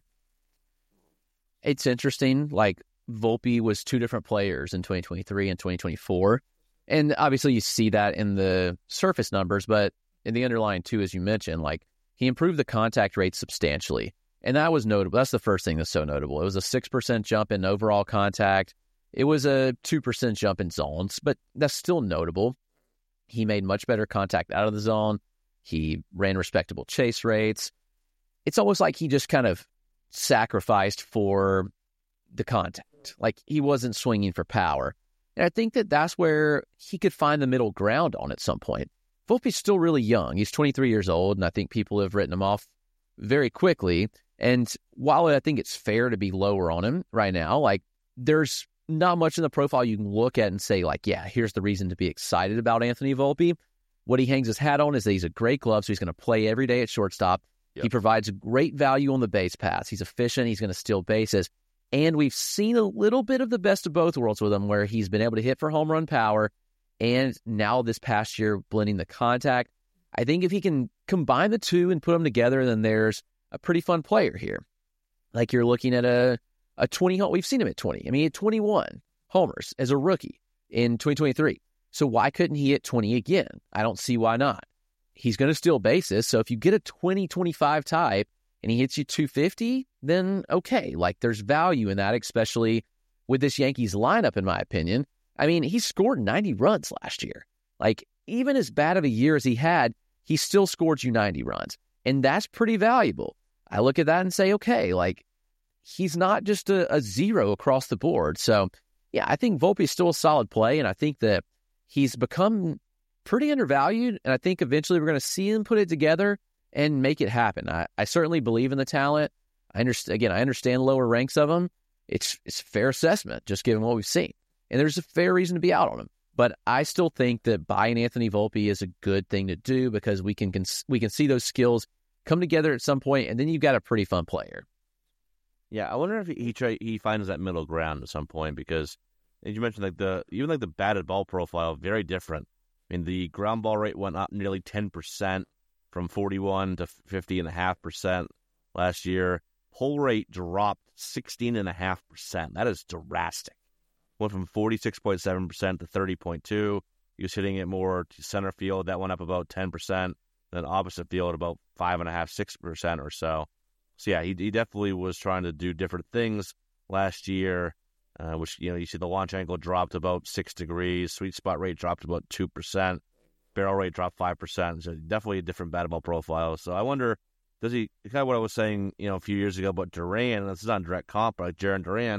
It's interesting. Like, Volpe was two different players in twenty twenty-three and twenty twenty-four. And obviously you see that in the surface numbers, but in the underlying too, as you mentioned, like, he improved the contact rate substantially. And that was notable. That's the first thing that's so notable. It was a six percent jump in overall contact. It was a two percent jump in zones, but that's still notable. He made much better contact out of the zone. He ran respectable chase rates. It's almost like he just kind of sacrificed for the contact. Like, he wasn't swinging for power. And I think that that's where he could find the middle ground on at some point. Volpe's still really young. He's twenty-three years old, and I think people have written him off very quickly. And while I think it's fair to be lower on him right now, like, there's not much in the profile you can look at and say, like, yeah, here's the reason to be excited about Anthony Volpe. What he hangs his hat on is that he's a great glove, so he's going to play every day at shortstop. Yep. He provides great value on the base paths. He's efficient. He's going to steal bases. And we've seen a little bit of the best of both worlds with him, where he's been able to hit for home run power, and now this past year blending the contact. I think if he can combine the two and put them together, then there's a pretty fun player here. Like, you're looking at a, a twenty, we've seen him at twenty. I mean, he had twenty-one homers as a rookie in twenty twenty-three. So why couldn't he hit twenty again? I don't see why not. He's going to steal bases. So if you get a twenty twenty-five type and he hits you two fifty, then okay. Like, there's value in that, especially with this Yankees lineup, in my opinion. I mean, he scored ninety runs last year. Like, even as bad of a year as he had, he still scored you ninety runs. And that's pretty valuable. I look at that and say, okay, like, he's not just a, a zero across the board. So, yeah, I think Volpe is still a solid play, and I think that he's become pretty undervalued, and I think eventually we're going to see him put it together and make it happen. I, I certainly believe in the talent. I understand, again, I understand lower ranks of him. It's, it's a fair assessment, just given what we've seen. And there's a fair reason to be out on him. But I still think that buying Anthony Volpe is a good thing to do, because we can we can see those skills come together at some point, and then you've got a pretty fun player. Yeah, I wonder if he he, try, he finds that middle ground at some point, because as you mentioned, like the even like the batted ball profile, very different. I mean, the ground ball rate went up nearly ten percent from forty-one to fifty point five percent last year. Pull rate dropped sixteen point five percent. That is drastic. Went from forty-six point seven percent to thirty point two. He was hitting it more to center field. That went up about ten percent. Then opposite field about five point five, six percent or so. So, yeah, he, he definitely was trying to do different things last year, uh, which, you know, you see the launch angle dropped about six degrees. Sweet spot rate dropped about two percent. Barrel rate dropped five percent. So, definitely a different batted ball profile. So, I wonder, does he, kind of what I was saying, you know, a few years ago about Duran, this is not direct comp, but like Jarren Duran,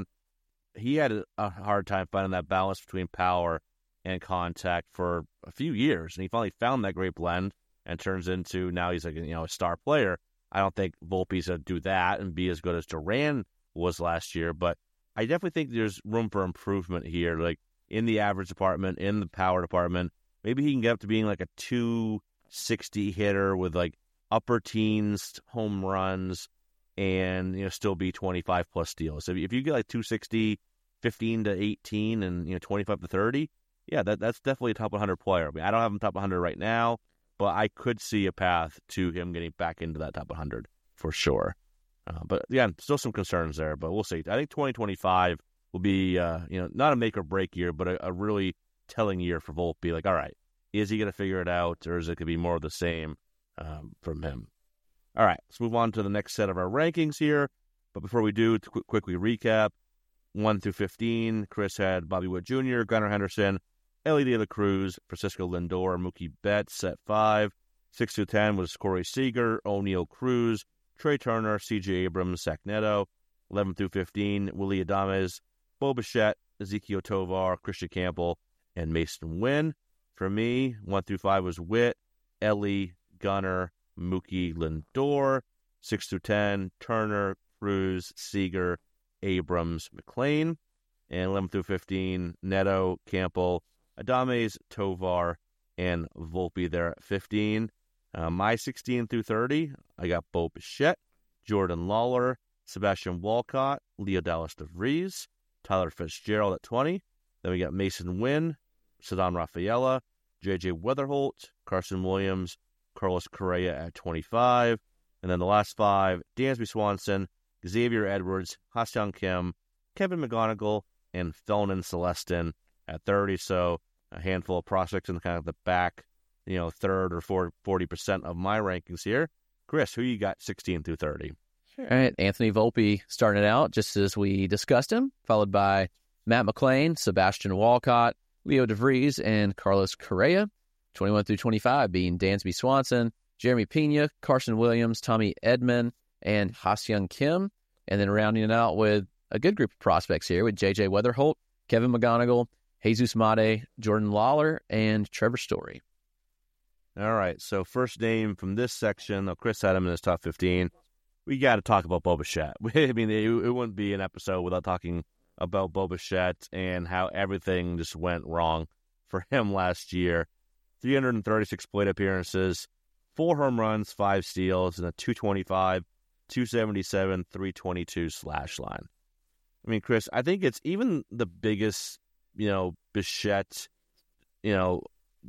he had a hard time finding that balance between power and contact for a few years, and he finally found that great blend and turns into, now he's like, you know, a star player. I don't think Volpe's going to do that and be as good as Duran was last year, but I definitely think there's room for improvement here, like in the average department, in the power department. Maybe he can get up to being like a two sixty hitter with like upper teens home runs and, you know, still be twenty-five plus steals. So if you get like two sixty, fifteen to eighteen, and, you know, twenty-five to thirty, yeah, that that's definitely a top one hundred player. I mean, I don't have him top one hundred right now, but I could see a path to him getting back into that top one hundred for sure. Uh, but yeah, still some concerns there, but we'll see. I think twenty twenty-five will be, uh, you know, not a make or break year, but a, a really telling year for Volpe. Like, all right, is he going to figure it out, or is it going to be more of the same um, from him? All right, let's move on to the next set of our rankings here. But before we do, to qu- quickly recap, one through fifteen, Chris had Bobby Witt Junior, Gunnar Henderson, Elly De La Cruz, Francisco Lindor, Mookie Betts at five. six through ten was Corey Seager, O'Neill Cruz, Trey Turner, C J Abrams, Zach Neto. eleven through fifteen, Willy Adames, Bo Bichette, Ezequiel Tovar, Christian Campbell, and Mason Wynn. For me, one through five was Witt, Elly, Gunnar, Mookie, Lindor. six through ten, Turner, Cruz, Seager, Abrams, McLean. And eleven through fifteen, Neto, Campbell, Adames, Tovar, and Volpe there at fifteen. Uh, my sixteen through thirty, I got Bo Bichette, Jordan Lawler, Sebastian Walcott, Leo Dallas DeVries, Tyler Fitzgerald at twenty. Then we got Mason Wynn, Ceddanne Rafaela, J J Weatherholt, Carson Williams, Carlos Correa at twenty-five. And then the last five, Dansby Swanson, Xavier Edwards, Ha-Seong Kim, Kevin McGonigal, and Felnin Celestin at thirty. So a handful of prospects in kind of the back, you know, third or forty percent of my rankings here. Chris, who you got sixteen through thirty? All right, Anthony Volpe starting it out just as we discussed him, followed by Matt McLain, Sebastian Walcott, Leo DeVries, and Carlos Correa. twenty-one through twenty-five being Dansby Swanson, Jeremy Pena, Carson Williams, Tommy Edman, and Ha-Seong Kim. And then rounding it out with a good group of prospects here with J J Weatherholt, Kevin McGonigal, Jesus Mate, Jordan Lawler, and Trevor Story. All right, so first name from this section, though Chris had him in his top fifteen. We got to talk about Bo Bichette. I mean, it, it wouldn't be an episode without talking about Bo Bichette and how everything just went wrong for him last year. three hundred thirty-six plate appearances, four home runs, five steals, and a two twenty-five, two seventy-seven, three twenty-two slash line. I mean, Chris, I think it's even the biggest, you know, Bichette, you know,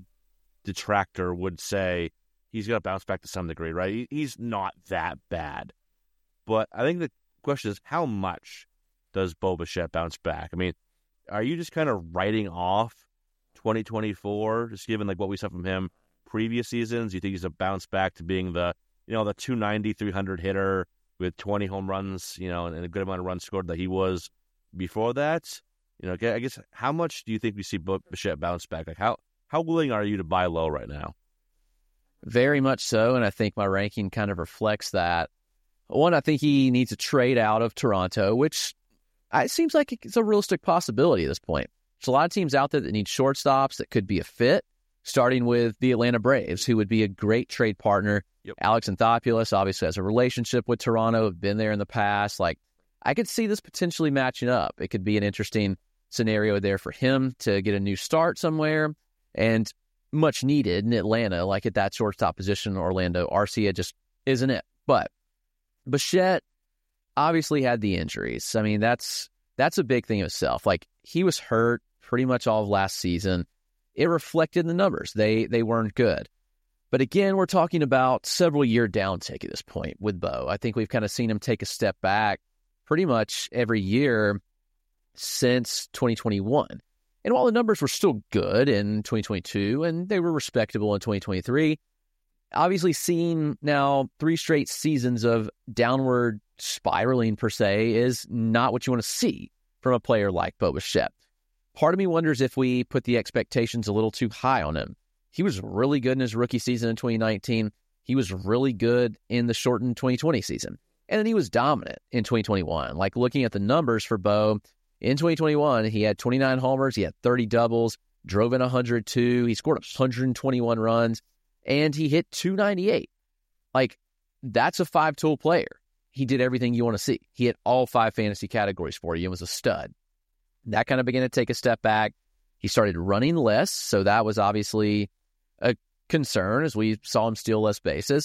detractor would say he's going to bounce back to some degree, right? He's not that bad. But I think the question is, how much does Bo Bichette bounce back? I mean, are you just kind of writing off twenty twenty-four, just given like what we saw from him previous seasons? Do you think he's a bounce back to being the, you know, the two ninety, three hundred hitter with twenty home runs, you know, and a good amount of runs scored that he was before that? You know, I guess how much do you think we see Bo Bichette bounce back? Like how how willing are you to buy low right now? Very much so, and I think my ranking kind of reflects that. One, I think he needs to trade out of Toronto, which it seems like it's a realistic possibility at this point. There's a lot of teams out there that need shortstops that could be a fit, starting with the Atlanta Braves, who would be a great trade partner. Yep. Alex Anthopoulos obviously has a relationship with Toronto, have been there in the past. Like, I could see this potentially matching up. It could be an interesting scenario there for him to get a new start somewhere, and much needed in Atlanta, like at that shortstop position. Orlando Arcia just isn't it. But Bichette obviously had the injuries. I mean, that's that's a big thing itself. Like, he was hurt pretty much all of last season. It reflected in the numbers. They they weren't good. But again, we're talking about several year downtick at this point with Bo. I think we've kind of seen him take a step back pretty much every year since twenty twenty-one. And while the numbers were still good in twenty twenty-two and they were respectable in twenty twenty-three, obviously seeing now three straight seasons of downward spiraling per se is not what you want to see from a player like Bo Bichette. Part of me wonders if we put the expectations a little too high on him. He was really good in his rookie season in twenty nineteen. He was really good in the shortened twenty twenty season. And then he was dominant in twenty twenty-one. Like, looking at the numbers for Bo, in twenty twenty-one, he had twenty-nine homers, he had thirty doubles, drove in one hundred two, he scored one hundred twenty-one runs, and he hit two ninety-eight. Like, that's a five-tool player. He did everything you want to see. He hit all five fantasy categories for you and was a stud. That kind of began to take a step back. He started running less, so that was obviously a concern as we saw him steal less bases.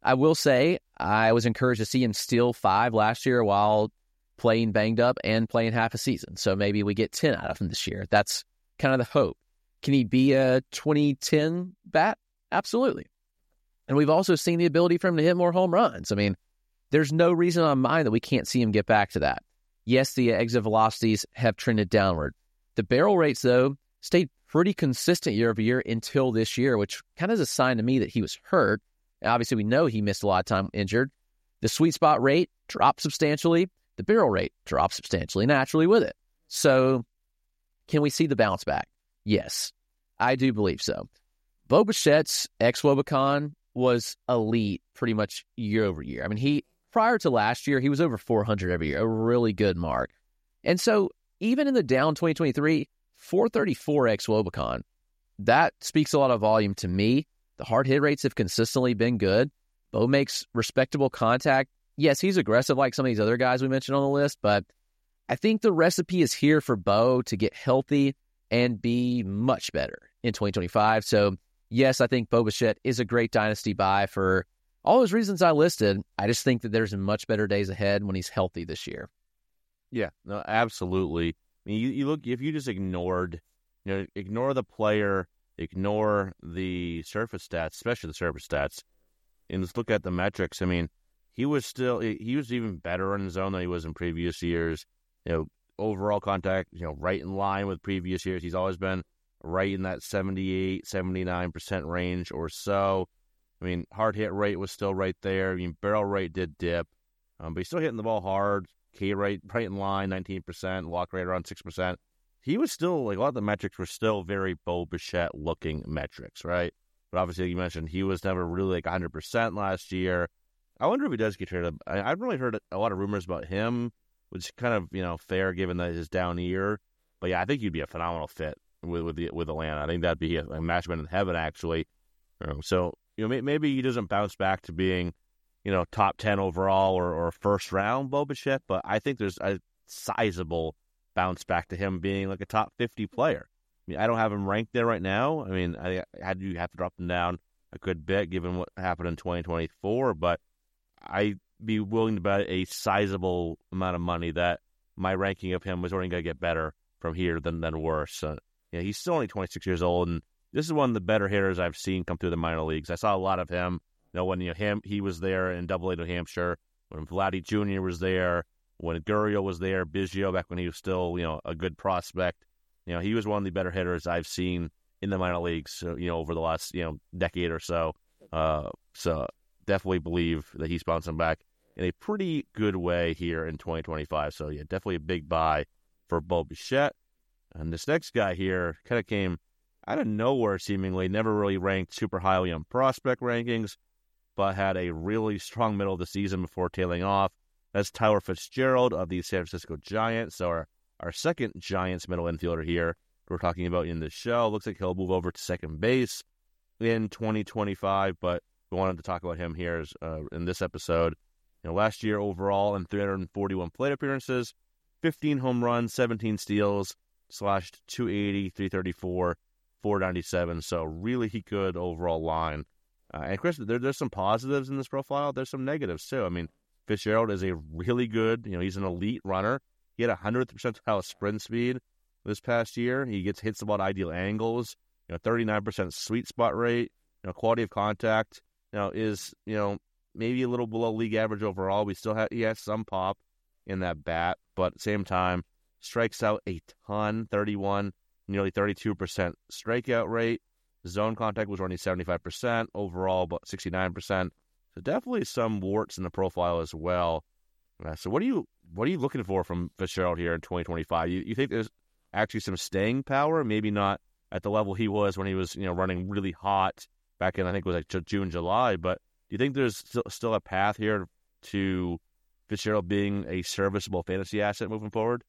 I will say I was encouraged to see him steal five last year while playing banged up and playing half a season. So maybe we get ten out of him this year. That's kind of the hope. Can he be a twenty ten bat? Absolutely. And we've also seen the ability for him to hit more home runs. I mean, there's no reason on mine that we can't see him get back to that. Yes, the exit velocities have trended downward. The barrel rates, though, stayed pretty consistent year over year until this year, which kind of is a sign to me that he was hurt. Obviously, we know he missed a lot of time injured. The sweet spot rate dropped substantially. The barrel rate dropped substantially naturally with it. So can we see the bounce back? Yes, I do believe so. Bo Bichette's ex-Wobicon was elite pretty much year over year. I mean, he prior to last year, he was over four hundred every year, a really good mark. And so even in the down twenty twenty-three, four thirty-four ex-Wobicon, that speaks a lot of volume to me. The hard hit rates have consistently been good. Bo makes respectable contact. Yes, he's aggressive like some of these other guys we mentioned on the list, but I think the recipe is here for Bo to get healthy and be much better in twenty twenty-five. So, yes, I think Bo Bichette is a great dynasty buy for all those reasons I listed. I just think that there's much better days ahead when he's healthy this year. Yeah, no, absolutely. I mean, you, you look, if you just ignored, you know, ignore the player, ignore the surface stats, especially the surface stats, and just look at the metrics. I mean, he was still, he was even better in his zone than he was in previous years. You know, overall contact, you know, right in line with previous years. He's always been right in that seventy-eight, seventy-nine percent range or so. I mean, hard hit rate was still right there. I mean, barrel rate did dip, um, but he's still hitting the ball hard. K rate right in line, nineteen percent. Walk rate around six percent. He was still, like, a lot of the metrics were still very Bo Bichette-looking metrics, right? But obviously, like you mentioned, he was never really, like, one hundred percent last year. I wonder if he does get traded. I, I've really heard a lot of rumors about him, which is kind of, you know, fair given that his down year. But, yeah, I think he'd be a phenomenal fit with with, the, with Atlanta. I think that'd be a, a match made in heaven, actually. Um, so, you know, maybe he doesn't bounce back to being, you know, top ten overall or, or first round Bo Bichette, but I think there's a sizable bounce back to him being like a top fifty player. I mean, I don't have him ranked there right now. I mean, I had you have to drop him down a good bit given what happened in twenty twenty-four, but I'd be willing to bet a sizable amount of money that my ranking of him was only going to get better from here than, than worse. So, yeah, he's still only twenty-six years old, and this is one of the better hitters I've seen come through the minor leagues. I saw a lot of him. You know, when you know, him he was there in Double A New Hampshire, when Vladdy Junior was there, when Gurriel was there, Biggio back when he was still, you know, a good prospect. You know, he was one of the better hitters I've seen in the minor leagues, you know, over the last, you know, decade or so. Uh, so definitely believe that he's bouncing back in a pretty good way here in twenty twenty-five. So, yeah, definitely a big buy for Bo Bichette. And this next guy here kind of came out of nowhere, seemingly, never really ranked super highly on prospect rankings, but had a really strong middle of the season before tailing off. That's Tyler Fitzgerald of the San Francisco Giants. So our, our second Giants middle infielder here we're talking about in this show. Looks like he'll move over to second base in twenty twenty-five, but we wanted to talk about him here as, uh, in this episode. You know, last year overall in three hundred forty-one plate appearances, fifteen home runs, seventeen steals, slashed two eighty, three thirty-four, four ninety-seven. So really good overall line. Uh, and Chris, there, there's some positives in this profile. There's some negatives too. I mean, Fitzgerald is a really good, you know, he's an elite runner. He had a hundredth percentile sprint speed this past year. He gets hits about ideal angles. You know, thirty-nine percent sweet spot rate. You know, quality of contact. You know, is you know maybe a little below league average overall. We still have he has some pop in that bat, but at the same time, strikes out a ton. thirty-one, nearly thirty-two percent strikeout rate. Zone contact was only seventy-five percent overall, but sixty-nine percent. So definitely some warts in the profile as well. Uh, so what are you what are you looking for from Fitzgerald here in twenty twenty-five? You, you think there's actually some staying power? Maybe not at the level he was when he was you know running really hot back in I think it was like June, July. But do you think there's still, still a path here to Fitzgerald being a serviceable fantasy asset moving forward?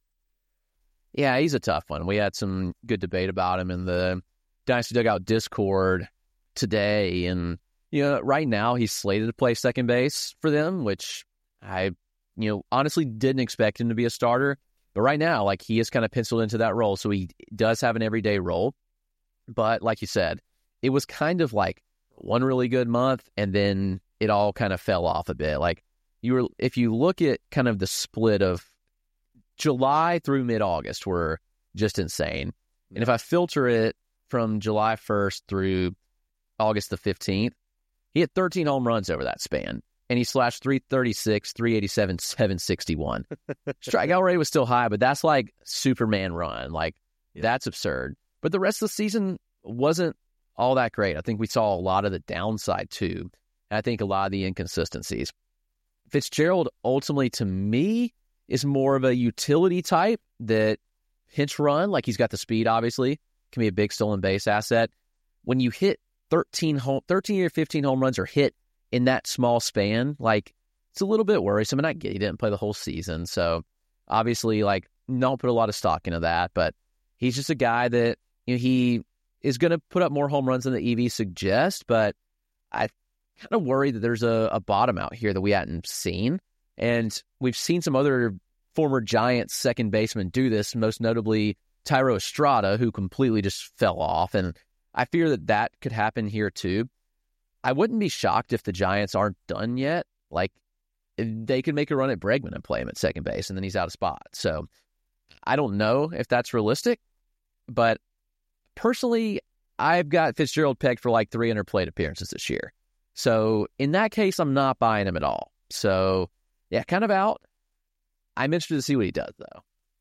Yeah, he's a tough one. We had some good debate about him in the Dynasty Dugout Discord today, and you know, right now he's slated to play second base for them, which I, you know, honestly didn't expect him to be a starter. But right now, like, he is kind of penciled into that role, so he does have an everyday role. But like you said, it was kind of like one really good month, and then it all kind of fell off a bit. Like you were, if you look at kind of the split of July through mid-August were just insane. And if I filter it from July first through August the fifteenth, he hit thirteen home runs over that span. And he slashed three thirty-six, three eighty-seven, seven sixty-one. Strikeout rate was still high, but that's like Superman run. Like, yeah. That's absurd. But the rest of the season wasn't all that great. I think we saw a lot of the downside, too. And I think a lot of the inconsistencies. Fitzgerald, ultimately, to me, is more of a utility type that pinch run. Like, he's got the speed, obviously. Can be a big stolen base asset. When you hit thirteen, home, thirteen or fifteen home runs or hit in that small span, like, it's a little bit worrisome. And I get he didn't play the whole season. So, obviously, like, don't put a lot of stock into that. But he's just a guy that, you know, he is going to put up more home runs than the E V suggests. But I kind of worry that there's a, a bottom out here that we hadn't seen. And we've seen some other former Giants second basemen do this, most notably Thairo Estrada, who completely just fell off. And I fear that that could happen here, too. I wouldn't be shocked if the Giants aren't done yet. Like, they could make a run at Bregman and play him at second base, and then he's out of spot. So I don't know if that's realistic, but personally, I've got Fitzgerald pegged for like three hundred plate appearances this year. So in that case, I'm not buying him at all. So yeah, kind of out. I'm interested to see what he does, though.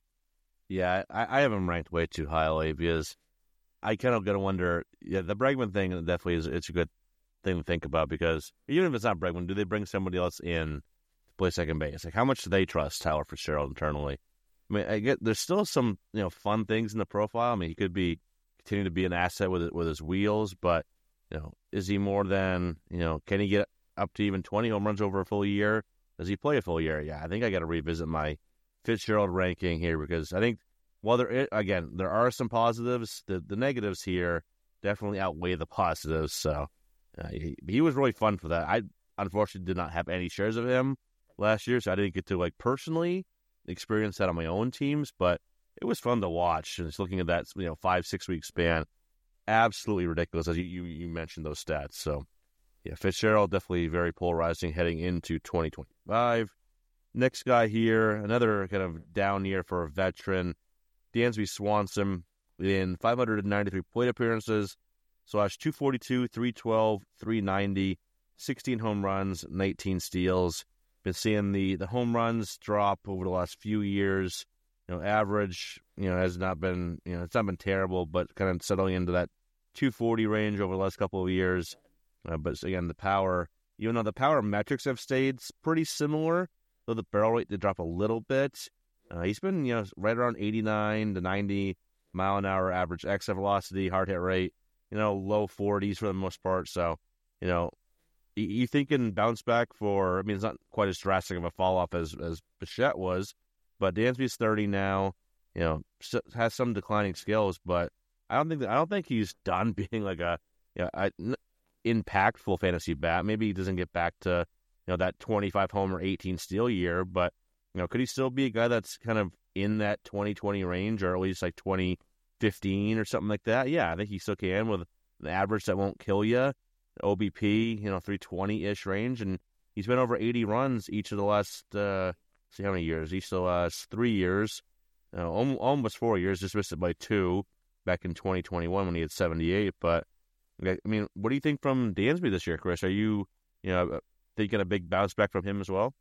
Yeah, I, I have him ranked way too highly because I kind of got to wonder. Yeah, the Bregman thing definitely is it's a good thing to think about because even if it's not Bregman, do they bring somebody else in to play second base? Like, how much do they trust Tyler Fitzgerald internally? I mean, I get there's still some you know fun things in the profile. I mean, he could be continue to be an asset with with his wheels, but you know, is he more than you know? Can he get up to even twenty home runs over a full year? Does he play a full year? Yeah, I think I got to revisit my Fitzgerald ranking here because I think while there again there are some positives, the the negatives here definitely outweigh the positives. So. Uh, he, he was really fun for that. I unfortunately did not have any shares of him last year, so I didn't get to like personally experience that on my own teams. But it was fun to watch. And just looking at that, you know, five six week span, absolutely ridiculous. As you you, you mentioned those stats. So yeah, Fitzgerald definitely very polarizing heading into twenty twenty-five. Next guy here, another kind of down year for a veteran, Dansby Swanson in five hundred ninety-three plate appearances. Slash two forty-two, three twelve, three ninety, sixteen home runs, nineteen steals. Been seeing the, the home runs drop over the last few years. You know, average, you know, has not been, you know, it's not been terrible, but kind of settling into that two forty range over the last couple of years. Uh, but again, the power, even though the power metrics have stayed pretty similar, though the barrel rate did drop a little bit. Uh, he's been, you know, right around eighty-nine to ninety mile an hour average exit velocity, hard hit rate. You know, low forties for the most part. So, you know, you, you thinking bounce back for, I mean, it's not quite as drastic of a fall off as, as Bichette was, but Dansby's thirty now, you know, has some declining skills, but I don't think that, I don't think he's done being like a, you know, a n- impactful fantasy bat. Maybe he doesn't get back to, you know, that twenty-five homer, eighteen steal year, but, you know, could he still be a guy that's kind of in that twenty twenty range or at least like twenty fifteen or something like that? Yeah, I think he still can with an average that won't kill you. O B P, you know, three twenty-ish range, and he's been over eighty runs each of the last, uh, see how many years? Each of the last three years, uh, almost four years, just missed it by two back in twenty twenty-one when he had seventy-eight. But, I mean, what do you think from Dansby this year, Chris? Are you, you know, thinking a big bounce back from him as well?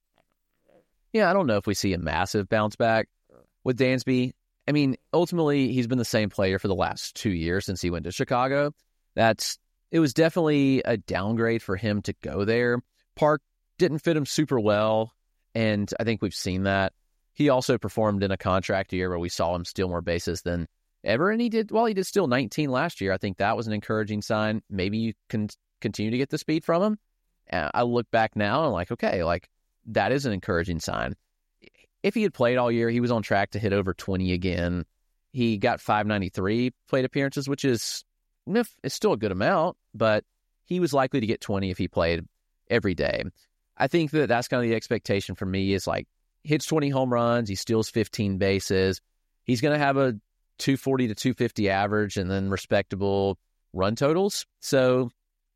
Yeah, I don't know if we see a massive bounce back with Dansby. I mean, ultimately, he's been the same player for the last two years since he went to Chicago. That's it was definitely a downgrade for him to go there. Park didn't fit him super well, and I think we've seen that. He also performed in a contract year where we saw him steal more bases than ever, and he did, well, he did steal nineteen last year. I think that was an encouraging sign. Maybe you can continue to get the speed from him. And I look back now and I'm like, okay, like, that is an encouraging sign. If he had played all year, he was on track to hit over twenty again. He got five ninety-three plate appearances, which is it's still a good amount, but he was likely to get twenty if he played every day. I think that that's kind of the expectation for me is like hits twenty home runs, he steals fifteen bases. He's going to have a two forty to two fifty average and then respectable run totals. So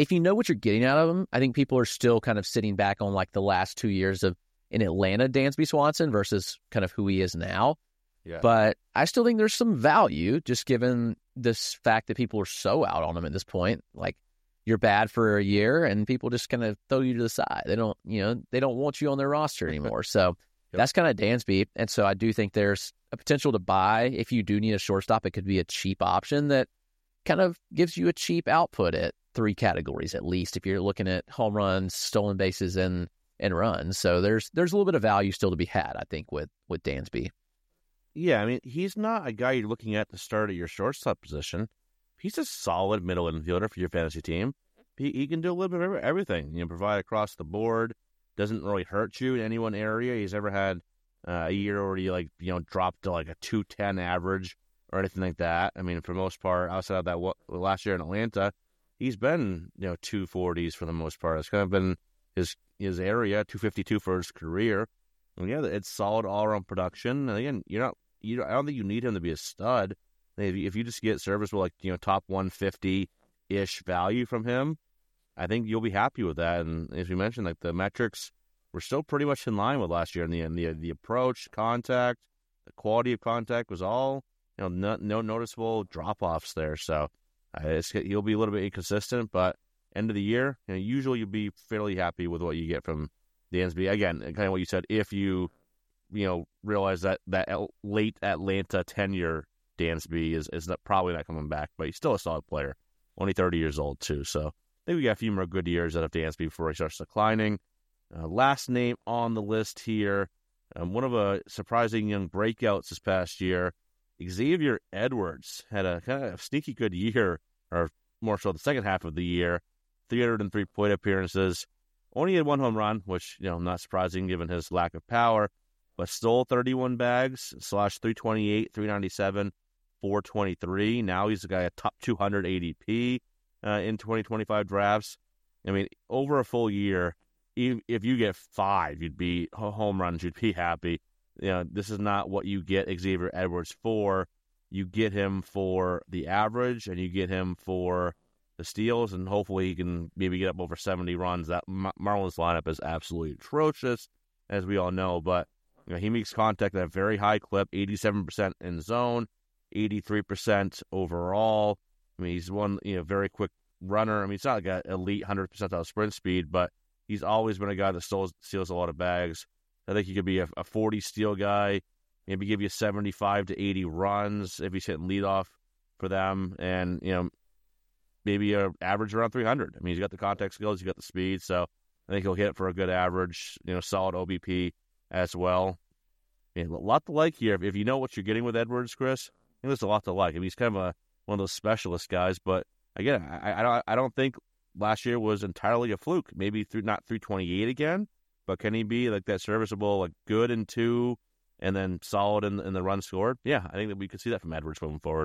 if you know what you're getting out of him, I think people are still kind of sitting back on like the last two years of in Atlanta Dansby Swanson versus kind of who he is now. Yeah. But I still think there's some value just given this fact that people are so out on him at this point. Like, you're bad for a year and people just kind of throw you to the side. They don't, you know, they don't want you on their roster anymore. So yep. That's kind of Dansby. And so I do think there's a potential to buy. If you do need a shortstop, it could be a cheap option that kind of gives you a cheap output at three categories at least, if you're looking at home runs, stolen bases, and and runs. So there's there's a little bit of value still to be had, I think, with, with Dansby. Yeah, I mean, he's not a guy you're looking at to start at your shortstop position. He's a solid middle infielder for your fantasy team. He, he can do a little bit of everything. You know, provide across the board. Doesn't really hurt you in any one area. He's never had uh, a year where he like you know dropped to like a two ten average or anything like that. I mean, for the most part, outside of that what, last year in Atlanta, he's been you know two forties for the most part. It's kind of been his his area, two fifty-two for his career. And yeah, it's solid all around production. And again, you're not you. Don't, I don't think you need him to be a stud. If you, if you just get service with like you know top one fifty ish value from him, I think you'll be happy with that. And as we mentioned, like the metrics were still pretty much in line with last year. And the the the approach, contact, the quality of contact was all you know no, no noticeable drop offs there. So uh, it's, he'll be a little bit inconsistent, but end of the year, you know, usually you'll be fairly happy with what you get from Dansby. Again, kind of what you said. If you you know realize that that late Atlanta tenure Dansby is is not, probably not coming back, but he's still a solid player. Only thirty years old too, so I think we got a few more good years out of Dansby before he starts declining. Uh, last name on the list here, um, one of a surprising young breakouts this past year, Xavier Edwards had a kind of sneaky good year, or more so the second half of the year. three hundred three plate appearances, only had one home run, which you know not surprising given his lack of power, but stole thirty-one bags, slash three twenty-eight, three ninety-seven, four twenty-three. Now he's a guy at top two hundred A D P uh, in twenty twenty-five drafts. I mean, over a full year, if you get five, you'd be home runs, you'd be happy. You know, this is not what you get Xavier Edwards for. You get him for the average, and you get him for the steals, and hopefully he can maybe get up over seventy runs. That Mar- Marlins lineup is absolutely atrocious, as we all know, but you know, he makes contact at a very high clip, eighty-seven percent in zone, eighty-three percent overall. I mean, he's one you know very quick runner. I mean, he's not like an elite one hundred percentile sprint speed, but he's always been a guy that steals, steals a lot of bags. I think he could be a, a forty steal guy, maybe give you seventy-five to eighty runs if he's hitting leadoff for them, and you know maybe a average around three hundred. I mean, he's got the contact skills, he's got the speed, so I think he'll hit for a good average, you know, solid O B P as well. I mean, a lot to like here. If, if you know what you're getting with Edwards, Chris, I think there's a lot to like. I mean, he's kind of a, one of those specialist guys, but again, I, I don't I don't think last year was entirely a fluke. Maybe through not three twenty-eight again, but can he be like that serviceable, like good in two, and then solid in, in the run scored? Yeah, I think that we could see that from Edwards moving forward.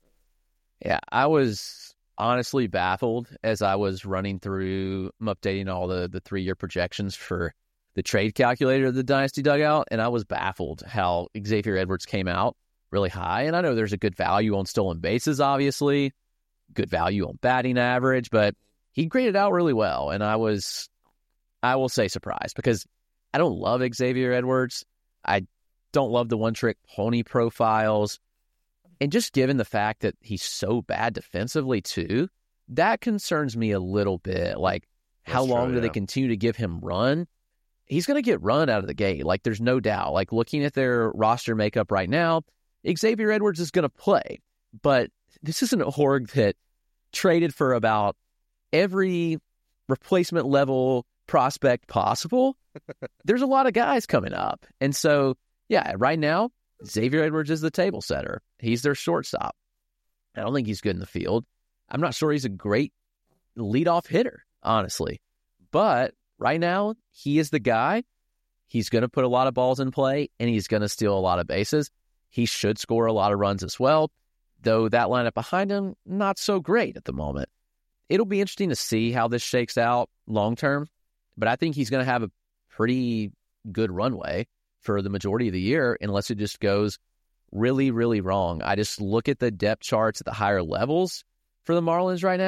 Yeah, I was honestly baffled as I was running through, updating all the, the three-year projections for the trade calculator of the Dynasty Dugout, and I was baffled how Xavier Edwards came out really high. And I know there's a good value on stolen bases, obviously, good value on batting average, but he graded out really well. And I was, I will say, surprised, because I don't love Xavier Edwards. I don't love the one-trick pony profiles. And just given the fact that he's so bad defensively, too, that concerns me a little bit. Like, how That's long true, do yeah. they continue to give him run? He's going to get run out of the gate. Like, there's no doubt. Like, looking at their roster makeup right now, Xavier Edwards is going to play. But this is an org that traded for about every replacement level prospect possible. There's a lot of guys coming up. And so, yeah, right now, Xavier Edwards is the table setter. He's their shortstop. I don't think he's good in the field. I'm not sure he's a great leadoff hitter, honestly. But right now, he is the guy. He's going to put a lot of balls in play, and he's going to steal a lot of bases. He should score a lot of runs as well, though that lineup behind him, not so great at the moment. It'll be interesting to see how this shakes out long-term, but I think he's going to have a pretty good runway for the majority of the year, unless it just goes really, really wrong. I just look at the depth charts at the higher levels for the Marlins right now,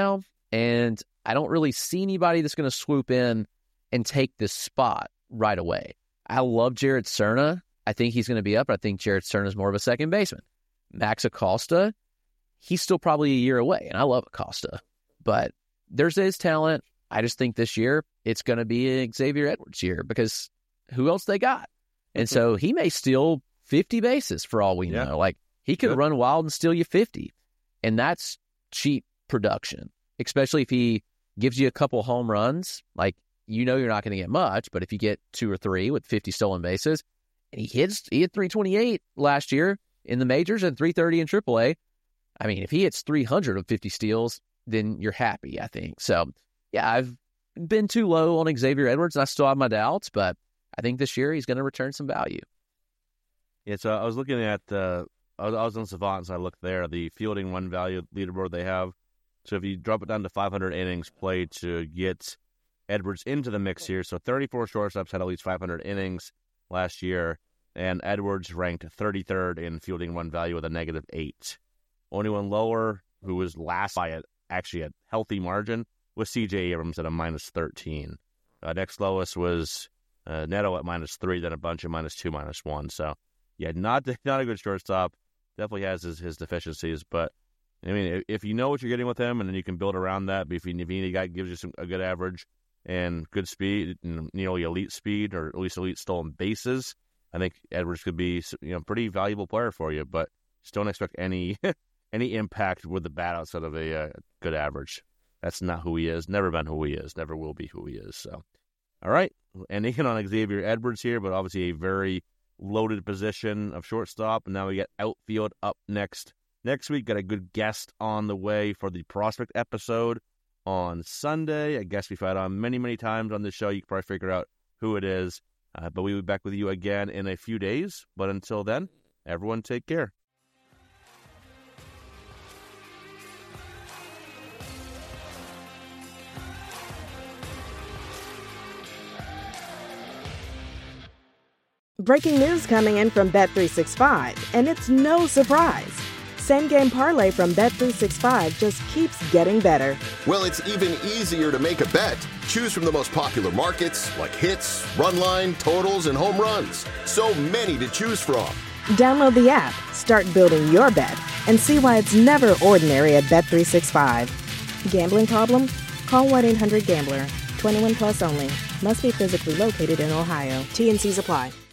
And I don't really see anybody that's going to swoop in and take this spot right away. I love Jared Cerna. I think he's going to be up. I think Jared Cerna is more of a second baseman. Max Acosta, he's still probably a year away, and I love Acosta. But there's his talent. I just think this year it's going to be an Xavier Edwards year because who else they got? And so he may steal fifty bases for all we yeah. know. Like, he could Good. run wild and steal you fifty. And that's cheap production, especially if he gives you a couple home runs. Like, you know you're not going to get much, but if you get two or three with fifty stolen bases, and he hits, he hit three twenty-eight last year in the majors and three thirty in triple A. I mean, if he hits three hundred of fifty steals, then you're happy, I think. So, yeah, I've been too low on Xavier Edwards, and I still have my doubts, but I think this year he's going to return some value. Yeah, so I was looking at, uh, I, was, I was on Savant, so I looked there, the fielding run value leaderboard they have. So if you drop it down to five hundred innings played to get Edwards into the mix here, so thirty-four shortstops had at least five hundred innings last year, and Edwards ranked thirty-third in fielding run value with a negative eight. Only one lower, who was last by a, actually a healthy margin, was C J Abrams at a minus thirteen. Uh, next lowest was uh, Neto at minus three, then a bunch of minus two, minus one. So, yeah, not not a good shortstop. Definitely has his, his deficiencies, but I mean, if you know what you're getting with him, and then you can build around that. But if you, if you need a guy who gives you some, a good average and good speed, and nearly elite speed, or at least elite stolen bases, I think Edwards could be, you know, pretty valuable player for you. But just don't expect any any impact with the bat outside of a uh, good average. That's not who he is. Never been who he is. Never will be who he is. So, all right, ending on Xavier Edwards here, but obviously a very loaded position of shortstop. And now we get outfield up next. Next week, got a good guest on the way for the prospect episode on Sunday. A guest we've had on many, many times on this show. You can probably figure out who it is. Uh, but we'll be back with you again in a few days. But until then, everyone take care. Breaking news coming in from Bet three sixty-five, and it's no surprise. Same Game Parlay from Bet three sixty-five just keeps getting better. Well, it's even easier to make a bet. Choose from the most popular markets like hits, run line, totals, and home runs. So many to choose from. Download the app, start building your bet, and see why it's never ordinary at Bet three sixty-five. Gambling problem? Call one eight hundred gambler. twenty-one plus only. Must be physically located in Ohio. T and C's apply.